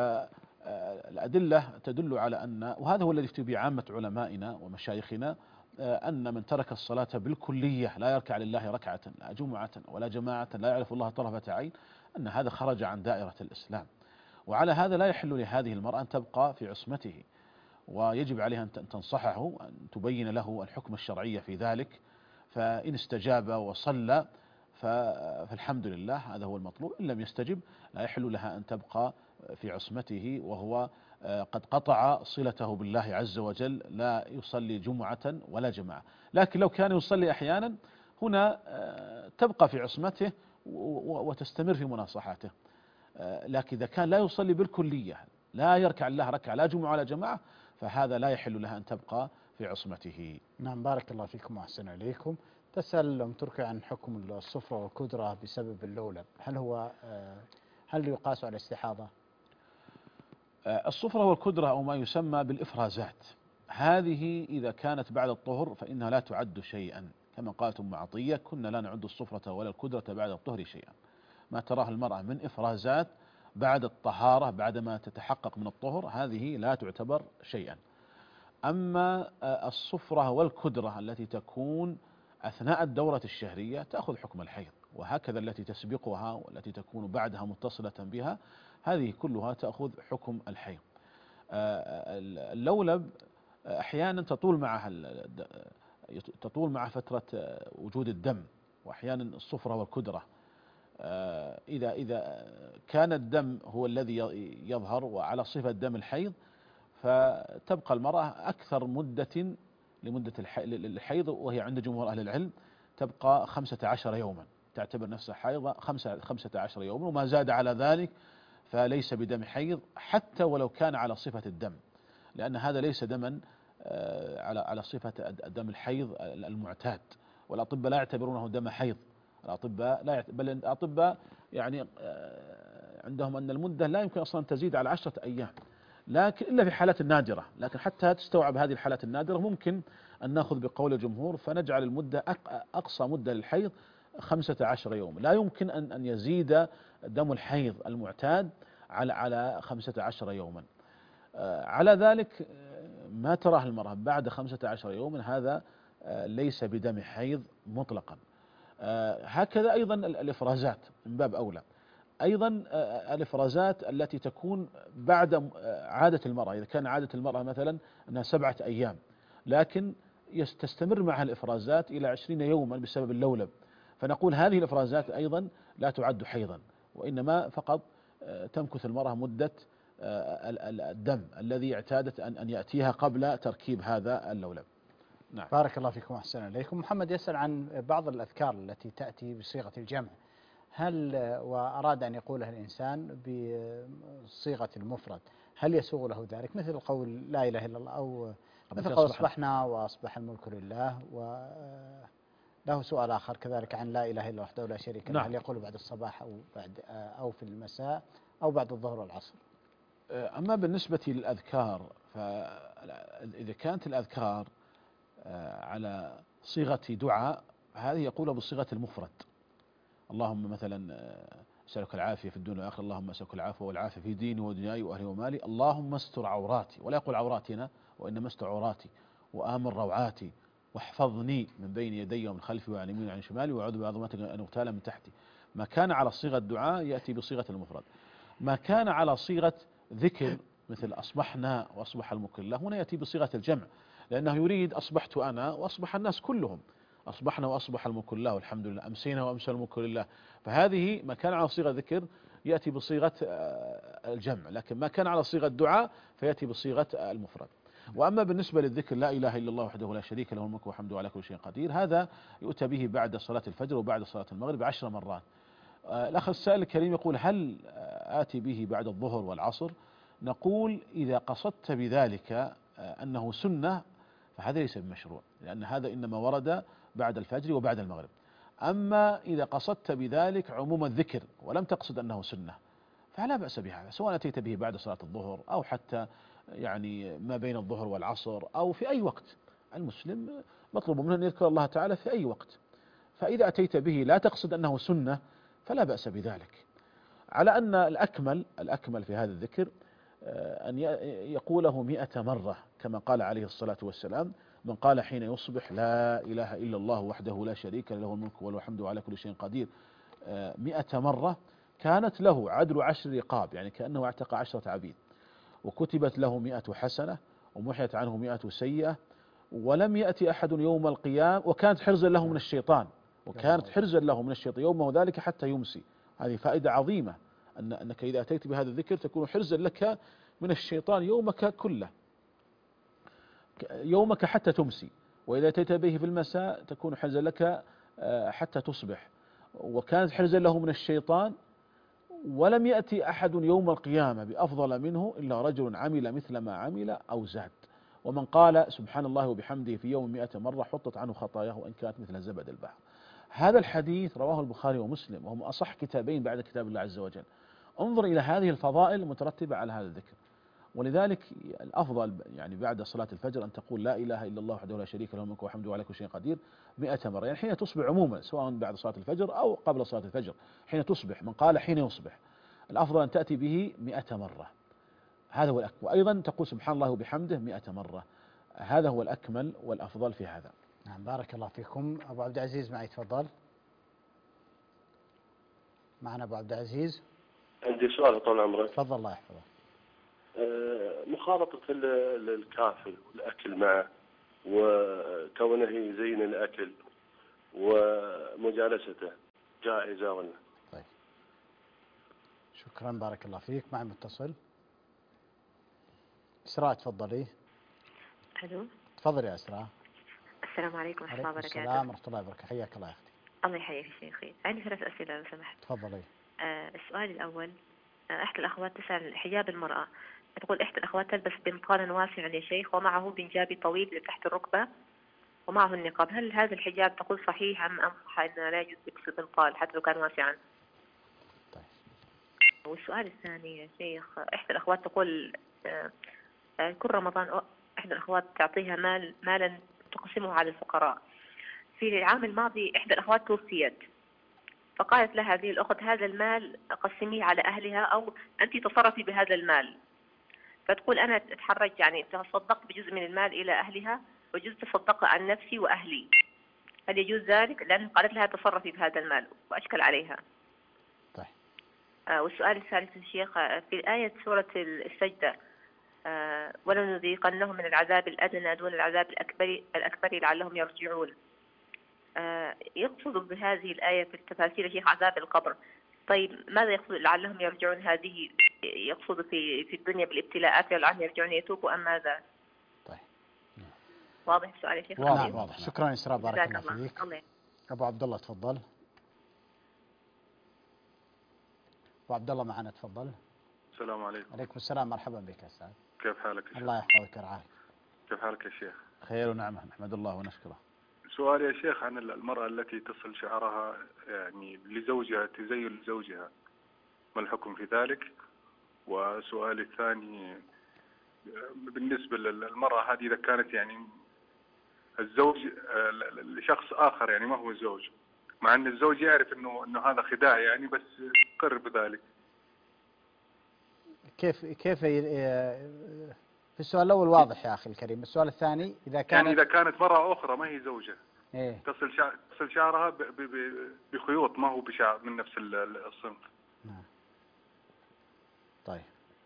فالأدلة تدل على أن، وهذا هو الذي يفتي به عامة علمائنا ومشايخنا، أن من ترك الصلاة بالكلية لا يركع لله ركعة لا جمعة ولا جماعة لا يعرف الله طرفة عين، أن هذا خرج عن دائرة الإسلام. وعلى هذا لا يحل لهذه المرأة أن تبقى في عصمته، ويجب عليها أن تنصحه، أن تبين له الحكم الشرعي في ذلك. فإن استجاب وصلى فالحمد لله، هذا هو المطلوب. إن لم يستجب لا يحل لها أن تبقى في عصمته وهو قد قطع صلته بالله عز وجل، لا يصلي جمعة ولا جماعة. لكن لو كان يصلي أحيانا هنا تبقى في عصمته وتستمر في مناصحته. لكن إذا كان لا يصلي بالكلية، لا يركع الله ركعة لا جمعة ولا جماعة، فهذا لا يحل لها أن تبقى في عصمته. نعم، بارك الله فيكم وأحسن إليكم. تسأل أم تركي عن حكم الصفرة والكدرة بسبب اللولب، هل يقاس على الاستحاضة؟ الصفرة والكدرة أو ما يسمى بالإفرازات، هذه إذا كانت بعد الطهر فإنها لا تعد شيئا، كما قالت أم عطية: كنا لا نعد الصفرة ولا الكدرة بعد الطهر شيئا. ما تراه المرأة من إفرازات بعد الطهارة بعدما تتحقق من الطهر هذه لا تعتبر شيئا. أما الصفرة والكدرة التي تكون أثناء الدورة الشهرية تأخذ حكم الحيض، وهكذا التي تسبقها والتي تكون بعدها متصلة بها، هذه كلها تأخذ حكم الحيض. اللولب أحيانا تطول مع فترة وجود الدم، وأحيانا الصفرة والكدرة إذا كان الدم هو الذي يظهر وعلى صفة دم الحيض، فتبقى المرأة أكثر مدة لمدة الحيض، وهي عند جمهور أهل العلم تبقى 15 يوما، تعتبر نفسها حيضة 15 يوما، وما زاد على ذلك فليس بدم حيض حتى ولو كان على صفة الدم، لأن هذا ليس دما على صفة دم الحيض المعتاد، والأطباء لا يعتبرونه دم حيض. بل الأطباء يعني عندهم أن المدة لا يمكن أصلا تزيد على 10 أيام، لكن إلا في حالات نادرة. لكن حتى تستوعب هذه الحالات النادرة ممكن أن نأخذ بقول الجمهور فنجعل المدة أقصى مدة للحيض 15 يوم، لا يمكن أن يزيد دم الحيض المعتاد على 15 يوما. على ذلك ما تراه المرأة بعد 15 يوما هذا ليس بدم حيض مطلقا. هكذا أيضا الإفرازات من باب أولى، أيضا الإفرازات التي تكون بعد عادة المرأة، إذا كان عادة المرأة مثلا أنها 7 أيام لكن تستمر معها الإفرازات إلى 20 يوما بسبب اللولب، فنقول هذه الإفرازات أيضا لا تعد حيضا، وإنما فقط تمكث المرأة مدة الدم الذي اعتادت أن يأتيها قبل تركيب هذا اللولب. نعم. بارك الله فيكم وأحسن إليكم. محمد يسأل عن بعض الأذكار التي تأتي بصيغة الجمع، وأراد أن يقولها الإنسان بصيغة المفرد، هل يسوغ له ذلك؟ مثل قول لا إله إلا الله، أو مثل قول أصبحنا وأصبح الملك لله. وله سؤال آخر كذلك عن لا إله إلا وحده لا شريك له، هل يقول بعد الصباح أو في المساء أو بعد الظهر والعصر؟ أما بالنسبة للأذكار، فإذا كانت الأذكار على صيغة دعاء هذه يقولها بصيغة المفرد. اللهم مثلا أسألك العافية في الدنيا والآخرة، اللهم أسألك العافية والعافية في ديني ودنياي وأهلي ومالي، اللهم استر عوراتي، ولا يقول عوراتنا وإنما استر عوراتي، وآمن روعاتي، واحفظني من بين يدي ومن خلفي وعن يميني وعن شمالي، وأعوذ بعظمتك أن أغتال من تحتي. ما كان على صيغة الدعاء يأتي بصيغة المفرد. ما كان على صيغة ذكر مثل أصبحنا وأصبح الملك لله، هنا يأتي بصيغة الجمع، لأنه يريد أصبحت أنا وأصبح الناس كلهم، أصبحنا وأصبح الملك لله والحمد لله، أمسينا وأمسى الملك لله. فهذه ما كان على صيغة ذكر يأتي بصيغة الجمع، لكن ما كان على صيغة الدعاء فيأتي بصيغة المفرد. وأما بالنسبة للذكر لا إله إلا الله وحده لا شريك له الملك والحمد على كل شيء قدير، هذا يؤتى به بعد صلاة الفجر وبعد صلاة المغرب 10 مرات. الأخ السائل الكريم يقول هل آتي به بعد الظهر والعصر؟ نقول إذا قصدت بذلك أنه سنة فهذا ليس بمشروع، لأن هذا إنما ورد بعد الفجر وبعد المغرب. أما إذا قصدت بذلك عموم الذكر ولم تقصد أنه سنة فلا بأس بها، سواء أتيت به بعد صلاة الظهر أو حتى يعني ما بين الظهر والعصر أو في أي وقت. المسلم مطلوب منه أن يذكر الله تعالى في أي وقت، فإذا أتيت به لا تقصد أنه سنة فلا بأس بذلك، على أن الأكمل في هذا الذكر أن يقوله 100 مرة كما قال عليه الصلاة والسلام، من قال حين يصبح لا إله إلا الله وحده لا شريك له الملك وله الحمد على كل شيء قدير 100 مرة كانت له عدل 10 رقاب، يعني كأنه اعتق 10 عبيد، وكتبت له 100 حسنة ومحيت عنه 100 سيئة، ولم يأتي أحد يوم القيامة، وكانت حرزا له من الشيطان، وكانت حرزا له من الشيطان يومه ذلك حتى يمسي. هذه فائدة عظيمة، أنك إذا أتيت بهذا الذكر تكون حرزا لك من الشيطان يومك كله، يومك حتى تمسي، وإذا أتيت به في المساء تكون حرزا لك حتى تصبح. وكانت حرزا له من الشيطان، ولم يأتي أحد يوم القيامة بأفضل منه إلا رجل عمل مثل ما عمل أو زاد. ومن قال سبحان الله وبحمده في يوم 100 مرة حطت عنه خطاياه وإن كانت مثل زبد البحر. هذا الحديث رواه البخاري ومسلم، وهم أصح كتابين بعد كتاب الله عز وجل. انظر إلى هذه الفضائل المترتبة على هذا الذكر. ولذلك الأفضل يعني بعد صلاة الفجر أن تقول لا إله إلا الله وحده لا شريك له الملك وحمده على كل شيء قدير 100 مرة، يعني حين تصبح عموما، سواء بعد صلاة الفجر أو قبل صلاة الفجر. حين تصبح، من قال حين يصبح، الأفضل أن تأتي به 100 مرة، هذا هو الأكمل. وأيضا تقول سبحان الله وبحمده 100 مرة، هذا هو الأكمل والأفضل في هذا. نعم، بارك الله فيكم. أبو عبد العزيز معي، تفضل. معنا أبو عبد العزيز. عندي سؤال طال عمرك. تفضل، الله يحفظك. مخالطة الكافر والأكل معه، وكونه يزين الأكل ومجالسته جائزة ولا؟ طيب، شكرا، بارك الله فيك. معي متصل. إسراء، تفضلي. الو، تفضلي يا إسراء. السلام عليكم ورحمة الله وبركاته. السلام ورحمة الله وبركاته، حياك الله يا أختي. الله يحييك شيخي. عندي 3 أسئلة لو سمحت. تفضلي. السؤال الأول، إحدى الأخوات تسأل حجاب المرأة، تقول إحدى الأخوات تلبس بنطال واسع يا شيخ ومعه بنجابي طويل لتحت الركبة ومعه النقاب، هل هذا الحجاب تقول صحيح أم أنصح أن لا يجوز لبس البنطال حتى لو كان واسعا؟ طيب. والسؤال الثاني يا شيخ، إحدى الأخوات تقول كل رمضان إحدى الأخوات تعطيها مالا تقسمه على الفقراء. في العام الماضي إحدى الأخوات توفيت، فقالت لها هذه الأخت هذا المال قسميه على أهلها أو أنت تصرفي بهذا المال. فتقول أنا أتحرج، يعني تصدقت بجزء من المال إلى أهلها وجزء تصدق عن نفسي وأهلي، هل يجوز ذلك؟ لأن قالت لها تصرفي بهذا المال، وأشكل عليها. طيب. والسؤال الثالث يا شيخ، في آية سورة السجدة ولنذيقنهم من العذاب الأدنى دون العذاب الأكبر لعلهم يرجعون، يقصد بهذه الآية في التفاسير يا شيخ عذاب القبر. طيب ماذا يقصد لعلهم يرجعون؟ هذه يقصد في الدنيا بالابتلاءات لعلهم يرجعون يتوبوا أم ماذا؟ طيب. واضح السؤال يا شيخ؟ واضح. شكرا إسراء، بارك الله فيك. أبو عبد الله، تفضل. أبو عبد الله معنا، تفضل. السلام عليكم. عليكم السلام، مرحبا بك يا أستاذ. كيف حالك يا شيخ؟ الله يحفظك ويرعاك. كيف حالك يا شيخ؟ خير ونعمة، نحمد الله ونشكره. سؤال يا شيخ عن المرأة التي تصل شعرها يعني لزوجها، تزين لزوجها، ما الحكم في ذلك؟ وسؤالي الثاني بالنسبة للمرأة هذه، إذا كانت يعني الزوج لشخص آخر، يعني ما هو الزوج، مع أن الزوج يعرف إنه هذا خداع يعني، بس يقر بذلك. كيف في السؤال الأول واضح يا أخي الكريم. السؤال الثاني، إذا كانت مرأة أخرى ما هي زوجة، إيه؟ تصل شعرها بخيوط ما هو بشعر من نفس الصنف. نعم. طيب،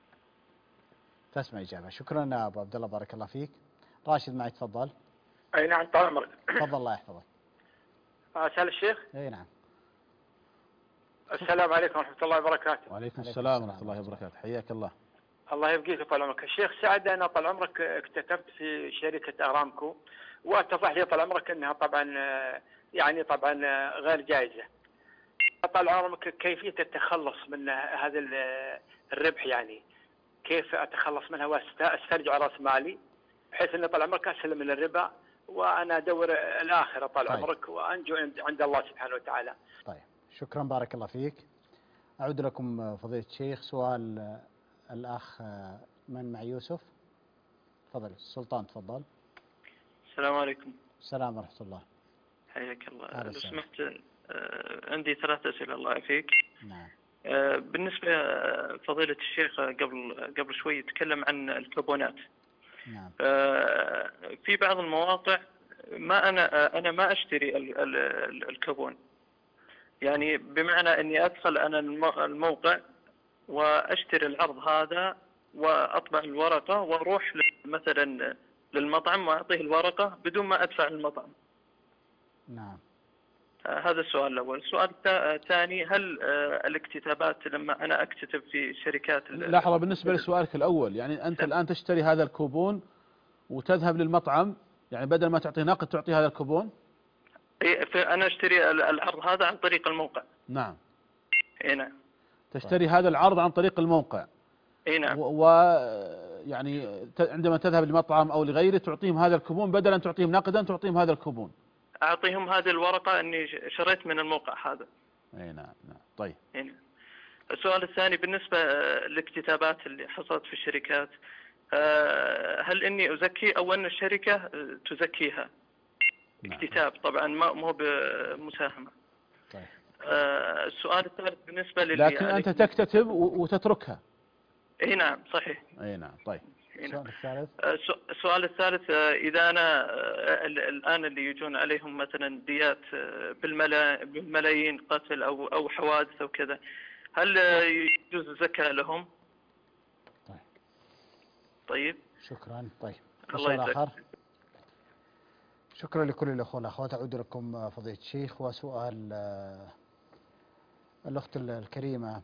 تسمع إجابة. شكرا يا أبو عبد الله، بارك الله فيك. راشد معي، تفضل. أي نعم، طال عمرك. تفضل، الله يحفظك. أسأل الشيخ. أي نعم. السلام عليكم ورحمة الله وبركاته. وعليكم السلام ورحمة الله وبركاته، حياك الله. الله يبقيك طال عمرك. الشيخ سعد، أنا طال عمرك اكتتبت في شركة أرامكو، واتضح لي طال عمرك أنها طبعا يعني طبعا غير جائزة. طال عمرك كيفية التخلص من هذا الربح، يعني كيف أتخلص منها واسترجع رأس مالي بحيث أن طال عمرك أسلم من الربا وأنا أدور الآخرة طال عمرك وأنجو عند الله سبحانه وتعالى. طيب، شكرا، بارك الله فيك. أعود لكم فضيلة الشيخ. سؤال الأخ من مع يوسف، تفضل. سلطان، تفضل. السلام عليكم. السلام ورحمة الله. حياك الله. لو سمحت عندي 3 أسئلة الله يعافيك. نعم. بالنسبة فضيلة الشيخ قبل شوي تكلم عن الكوبونات. نعم. في بعض المواقع ما أنا ما أشتري الكوبون، يعني بمعنى أني أدخل أنا الموقع وأشتري العرض هذا وأطبع الورقة وأروح مثلا للمطعم وأعطيه الورقة بدون ما أدفع المطعم. نعم. هذا السؤال الأول. السؤال الثاني، هل الاكتتابات لما أنا أكتتب في شركات لحظة، بالنسبة لسؤالك الأول، يعني أنت الآن تشتري هذا الكوبون وتذهب للمطعم، يعني بدل ما تعطيه نقد تعطي هذا الكوبون؟ أنا أشتري العرض هذا عن طريق الموقع. نعم. نعم. تشتري هذا العرض عن طريق الموقع. نعم. يعني عندما تذهب لمطعم أو لغيره تعطيهم هذا الكوبون بدلا أن تعطيهم نقدا، تعطيهم هذا الكوبون. أعطيهم هذه الورقة أني شريت من الموقع هذا. نعم. طيب. نعم. السؤال الثاني بالنسبة للاكتتابات اللي حصلت في الشركات، هل إني أزكي أو أن الشركة تزكيها؟ اكتتاب طبعا مو بمساهمة. طيب. السؤال الثالث بالنسبة لكن أنت تكتتب وتتركها. نعم صحيح. نعم. طيب. السؤال الثالث إذا أنا الآن اللي يجون عليهم مثلا ديات بالملايين قتل أو حوادث أو كذا، هل يجوز الزكاة لهم؟ طيب. شكرا. طيب. الله آخر. شكرا لكل الأخوة والأخوات. أعود لكم فضيلة الشيخ. وسؤال الأخت الكريمة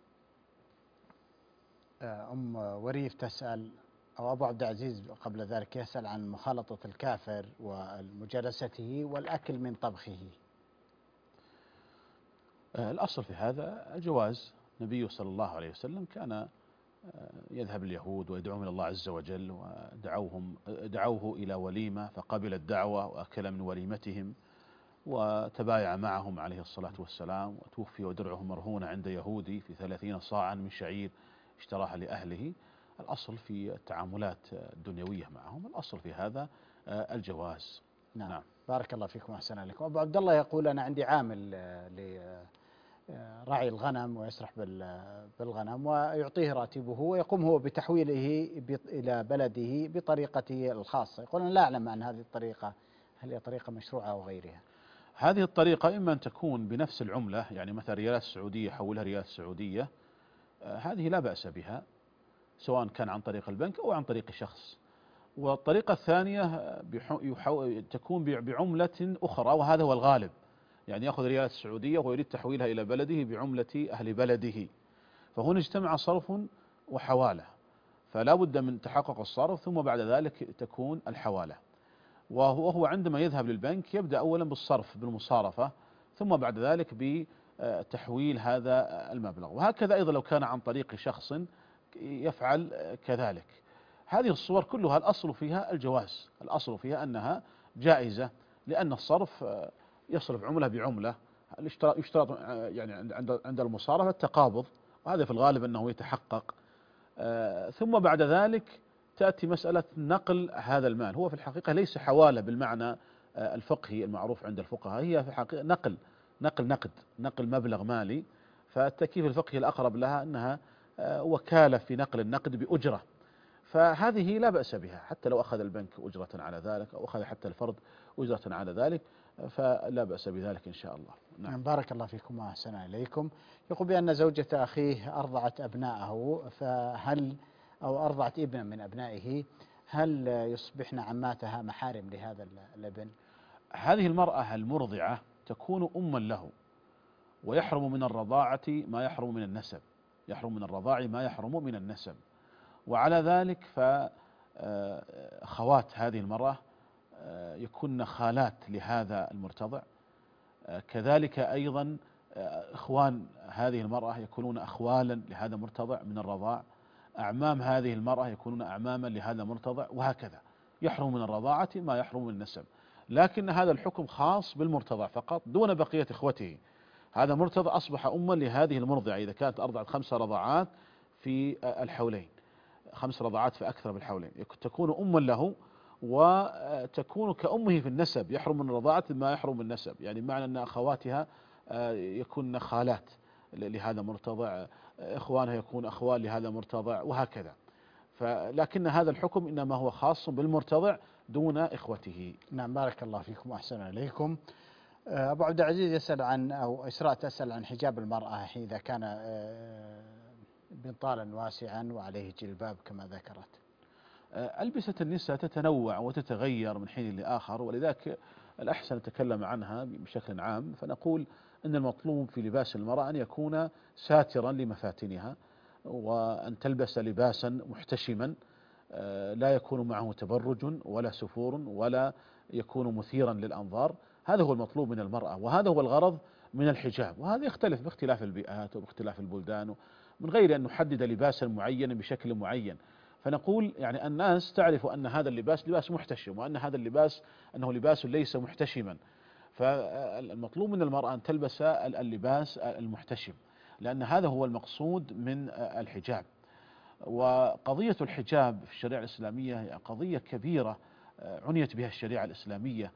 أم وريف تسأل، أو أبو عبد العزيز قبل ذلك يسأل عن مخالطة الكافر ومجالسته والأكل من طبخه. الأصل في هذا الجواز. النبي صلى الله عليه وسلم كان يذهب اليهود ويدعوهم إلى الله عز وجل، ودعوه إلى وليمة فقبل الدعوة وأكل من وليمتهم وتبايع معهم عليه الصلاة والسلام، وتوفي ودرعه مرهونة عند يهودي في 30 صاعا من شعير اشتراها لأهله. الأصل في التعاملات الدنيوية معهم الأصل في هذا الجواز. نعم. بارك الله فيكم وأحسن إليكم. أبو عبد الله يقول أنا عندي عامل راعي الغنم ويسرح بالغنم ويعطيه راتبه ويقوم هو بتحويله إلى بلده بطريقته الخاصة. يقول أنا لا أعلم عن هذه الطريقة، هل هي طريقة مشروعة أو غيرها؟ هذه الطريقة إما أن تكون بنفس العملة، يعني مثلا ريالات السعودية حولها ريالات السعودية، هذه لا بأس بها سواء كان عن طريق البنك أو عن طريق شخص. والطريقة الثانية تكون بعملة أخرى، وهذا هو الغالب، يعني يأخذ ريالات السعودية ويريد تحويلها إلى بلده بعملة أهل بلده، فهنا اجتمع صرف وحوالة، فلا بد من تحقق الصرف ثم بعد ذلك تكون الحوالة. وهو عندما يذهب للبنك يبدأ أولا بالصرف بالمصارفة، ثم بعد ذلك بتحويل هذا المبلغ، وهكذا أيضا لو كان عن طريق شخص يفعل كذلك. هذه الصور كلها الأصل فيها الجواز، الأصل فيها أنها جائزة، لأن الصرف يصرف عملة بعملة، يشترط يعني عند المصارفة التقابض، وهذا في الغالب أنه يتحقق. ثم بعد ذلك تأتي مسألة نقل هذا المال. هو في الحقيقة ليس حوالة بالمعنى الفقهي المعروف عند الفقهاء، هي في الحقيقة نقل مبلغ مالي، فالتكييف الفقهي الأقرب لها أنها وكالة في نقل النقد بأجرة، فهذه لا بأس بها حتى لو أخذ البنك أجرة على ذلك أو أخذ حتى الفرد أجرة على ذلك، فلا بأس بذلك إن شاء الله. نعم. بارك الله فيكم وأحسن إليكم. يقول بأن زوجة أخيه أرضعت أبنائه، فهل أو أرضعت ابنا من أبنائه، هل يصبحن عماتها محارم لهذا الابن؟ هذه المرأة المرضعة تكون أما له، ويحرم من الرضاعة ما يحرم من النسب، يحرم من الرضاع ما يحرم من النسب. وعلى ذلك فأخوات هذه المرأة يكون خالات لهذا المرتضع، كذلك أيضا إخوان هذه المرأة يكونون أخوالا لهذا المرتضع من الرضاع، أعمام هذه المرأة يكونون أعماما لهذا المرتضع، وهكذا يحرم من الرضاعة ما يحرم من النسب. لكن هذا الحكم خاص بالمرتضع فقط دون بقية إخوته. هذا مرتضع أصبح أما لهذه المرضعة إذا كانت أرضعت 5 رضعات في الحولين، 5 رضعات فأكثر بالحولين، تكون أما له وتكون كأمه في النسب، يحرم من الرضاعة ما يحرم من النسب، يعني معنى أن أخواتها يكون خالات لهذا المرتضع، إخوانها يكون أخوال لهذا المرتضع، وهكذا. لكن هذا الحكم إنما هو خاص بالمرتضع دون إخوته. نعم بارك الله فيكم وأحسن إليكم. أبو عبد العزيز يسأل عن، أو إسراء تسأل عن حجاب المرأة إذا كان بنطالا واسعا وعليه جلباب كما ذكرت. ألبسة النساء تتنوع وتتغير من حين لآخر، ولذلك الأحسن نتكلم عنها بشكل عام، فنقول أن المطلوب في لباس المرأة أن يكون ساترا لمفاتنها، وأن تلبس لباسا محتشما لا يكون معه تبرج ولا سفور ولا يكون مثيرا للأنظار. هذا هو المطلوب من المرأة، وهذا هو الغرض من الحجاب، وهذا يختلف باختلاف البيئات وباختلاف البلدان، من غير أن نحدد لباسا معينا بشكل معين. فنقول يعني الناس تعرف أن هذا اللباس لباس محتشم، وأن هذا اللباس أنه لباس ليس محتشما. فالمطلوب من المرأة أن تلبس اللباس المحتشم، لأن هذا هو المقصود من الحجاب. وقضية الحجاب في الشريعة الإسلامية هي قضية كبيرة عنيت بها الشريعة الإسلامية،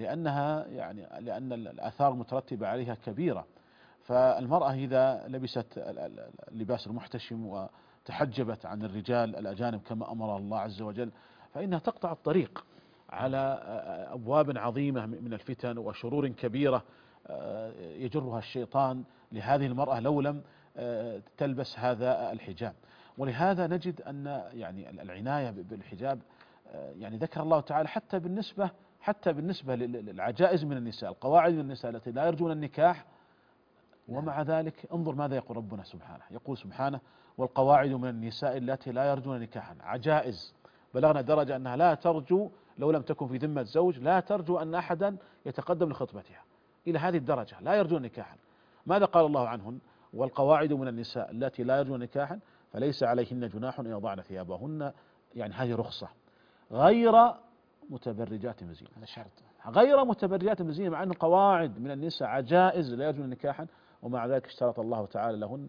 لأن الآثار المترتبة عليها كبيرة. فالمرأة إذا لبست اللباس المحتشم وتحجبت عن الرجال الأجانب كما أمر الله عز وجل، فإنها تقطع الطريق على أبواب عظيمة من الفتن وشرور كبيرة يجرها الشيطان لهذه المرأة لو لم تلبس هذا الحجاب. ولهذا نجد أن يعني العناية بالحجاب يعني ذكر الله تعالى حتى بالنسبة للعجائز من النساء، القواعد من النساء التي لا يرجون النكاح، ومع ذلك انظر ماذا يقول ربنا سبحانه، يقول سبحانه: والقواعد من النساء التي لا يرجون نكاحا. عجائز بلغنا درجة أنها لا ترجو، لو لم تكن في ذمة زوج لا ترجو أن أحدا يتقدم لخطبتها، إلى هذه الدرجة لا يرجون نكاحا. ماذا قال الله عنهن؟ والقواعد من النساء التي لا يرجون نكاحا فليس عليهن جناح أن يضعن ثيابهن، يعني هذه رخصة، غير متبرجات بزينة، هذا شرط، غير متبرجات بزينة، مع أن القواعد من النساء عجائز لا يرجون نكاحا، ومع ذلك اشترط الله تعالى لهن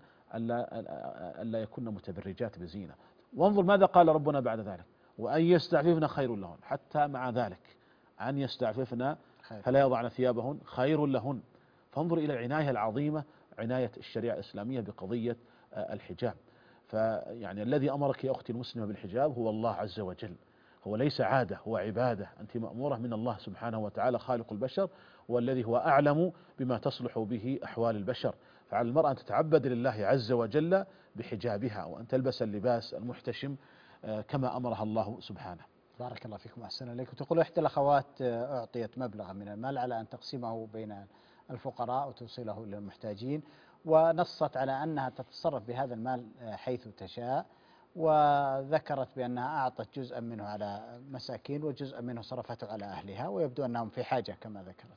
ألا يكن متبرجات بزينة. وانظر ماذا قال ربنا بعد ذلك: وأن يستعففن خير لهن. حتى مع ذلك أن يستعففن فلا يضعن ثيابهن خير لهن. فانظر إلى العناية العظيمة، عناية الشريعة الإسلامية بقضية الحجاب. فيعني الذي أمرك يا أختي المسلمة بالحجاب هو الله عز وجل، هو ليس عادة، هو عبادة، أنت مأمورة من الله سبحانه وتعالى خالق البشر، والذي هو أعلم بما تصلح به أحوال البشر. فعلى المرأة أن تتعبد لله عز وجل بحجابها، وأن تلبس اللباس المحتشم كما أمرها الله سبحانه. بارك الله فيكم أحسن إليكم. تقول إحدى الأخوات أعطيت مبلغا من المال على أن تقسمه بين الفقراء وتوصله للمحتاجين، ونصت على أنها تتصرف بهذا المال حيث تشاء، وذكرت بأنها أعطت جزءا منه على مساكين وجزءا منه صرفته على أهلها، ويبدو أنهم في حاجة كما ذكرت.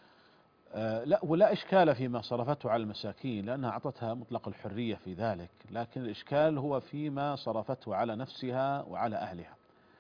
لا، ولا إشكال فيما صرفته على المساكين، لأنها أعطتها مطلق الحرية في ذلك، لكن الإشكال هو فيما صرفته على نفسها وعلى أهلها.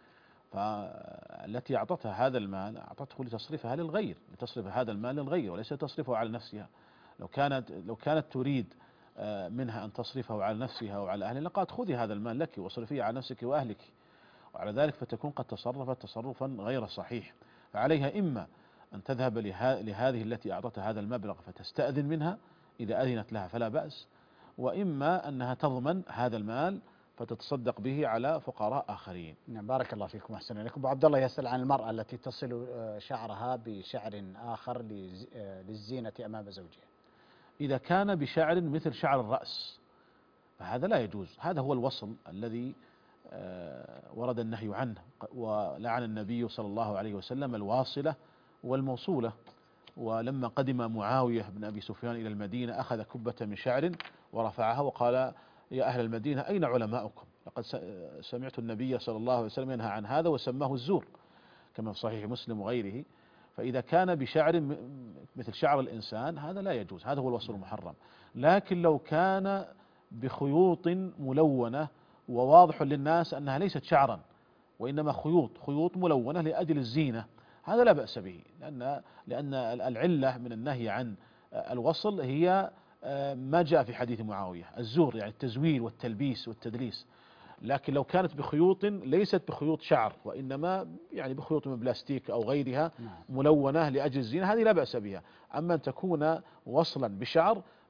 فالتي أعطتها هذا المال أعطته لتصرفها للغير، لتصرف هذا المال للغير وليس تصرفه على نفسها. لو كانت تريد منها أن تصرفه على نفسها وعلى أهلها لقد خذي هذا المال لك واصرفيه على نفسك وأهلك، وعلى ذلك فتكون قد تصرفت تصرفا غير صحيح. فعليها إما أن تذهب لهذه التي أعطتها هذا المبلغ فتستأذن منها، إذا أذنت لها فلا بأس، وإما أنها تضمن هذا المال فتتصدق به على فقراء آخرين. نعم بارك الله فيكم أحسن إليكم. أبو عبد الله يسأل عن المرأة التي تصل شعرها بشعر آخر للزينة أمام زوجها. إذا كان بشعر مثل شعر الرأس فهذا لا يجوز، هذا هو الوصل الذي ورد النهي عنه، ولعن النبي صلى الله عليه وسلم الواصلة والموصولة. ولما قدم معاوية بن أبي سفيان إلى المدينة أخذ كبة من شعر ورفعها وقال: يا أهل المدينة أين علماؤكم؟ لقد سمعت النبي صلى الله عليه وسلم ينهى عن هذا وسماه الزور، كما في صحيح مسلم وغيره. فإذا كان بشعر مثل شعر الإنسان هذا لا يجوز، هذا هو الوصل المحرم. لكن لو كان بخيوط ملونة وواضح للناس أنها ليست شعرا وإنما خيوط ملونة لأجل الزينة، هذا لا بأس به، لأن العلة من النهي عن الوصل هي ما جاء في حديث معاوية، الزور، يعني التزوير والتلبيس والتدليس. لكن لو كانت بخيوط ليست بخيوط شعر وإنما يعني بخيوط من بلاستيك أو غيرها ملونة لأجل الزينة، هذه لا بأس بها. أما أن تكون وصلا بشعر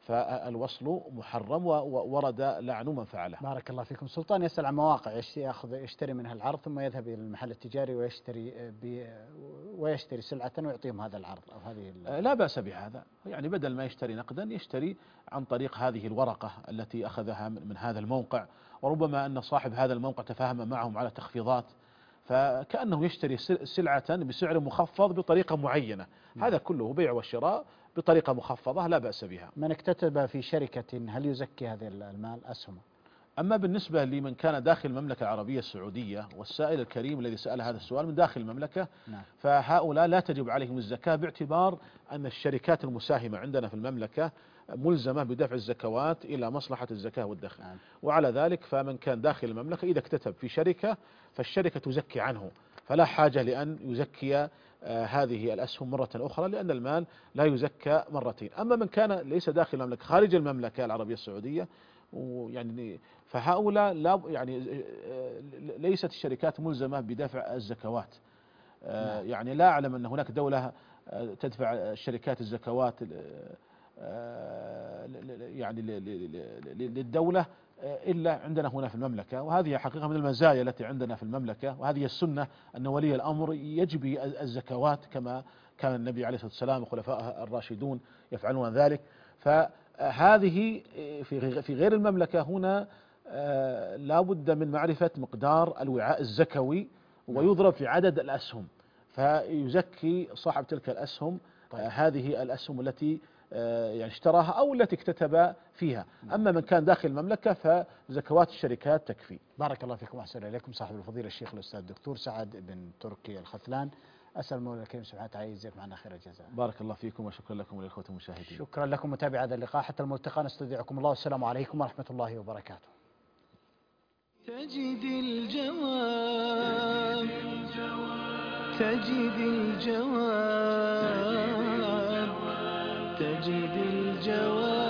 فالوصل محرم وورد لعن من فعله. بارك الله فيكم. سلطان يسأل عن مواقع يشتري منها العرض ثم يذهب إلى المحل التجاري ويشتري سلعة ويعطيهم هذا العرض أو هذه لا بأس بهذا، يعني بدل ما يشتري نقدا يشتري عن طريق هذه الورقة التي أخذها من هذا الموقع، وربما أن صاحب هذا الموقع تفاهم معهم على تخفيضات، فكأنه يشتري سلعة بسعر مخفض بطريقة معينة. هذا كله بيع وشراء بطريقة مخفضة لا بأس بها. من اكتتب في شركة هل يزكي هذا المال أسهم؟ أما بالنسبة لمن كان داخل المملكة العربية السعودية، والسائل الكريم الذي سأل هذا السؤال من داخل المملكة، فهؤلاء لا تجب عليهم الزكاة، باعتبار أن الشركات المساهمة عندنا في المملكة ملزمة بدفع الزكوات إلى مصلحة الزكاة والدخل. وعلى ذلك فمن كان داخل المملكة إذا اكتتب في شركة فالشركة تزكي عنه، فلا حاجة لأن يزكي هذه الأسهم مرة أخرى، لأن المال لا يزكى مرتين. أما من كان ليس داخل المملكة خارج المملكة العربية السعودية، يعني فهؤلاء لا يعني ليست الشركات ملزمة بدفع الزكوات. يعني لا أعلم أن هناك دولة تدفع الشركات الزكوات يعني للدولة إلا عندنا هنا في المملكة، وهذه حقيقة من المزايا التي عندنا في المملكة، وهذه السنة أن ولي الأمر يجبي الزكوات كما كان النبي عليه الصلاة والسلام وخلفائه الراشدون يفعلون ذلك. فهذه في غير المملكة هنا لا بد من معرفة مقدار الوعاء الزكوي ويضرب في عدد الأسهم، فيزكي صاحب تلك الأسهم هذه الأسهم التي يعني اشتراها أو التي اكتتب فيها. أما من كان داخل المملكة فزكوات الشركات تكفي. بارك الله فيكم وأحسن إليكم. صاحب الفضيلة الشيخ الأستاذ الدكتور سعد بن تركي الخثلان، أسأل المولى الكريم سبحانه وتعالى يجزيك معنا خير الجزاء. بارك الله فيكم وشكرا لكم وللإخوة المشاهدين. شكرا لكم متابعي هذا اللقاء، حتى الملتقى نستودعكم الله، والسلام عليكم ورحمة الله وبركاته. تجد الجواب تجد الجواب تجد الجواب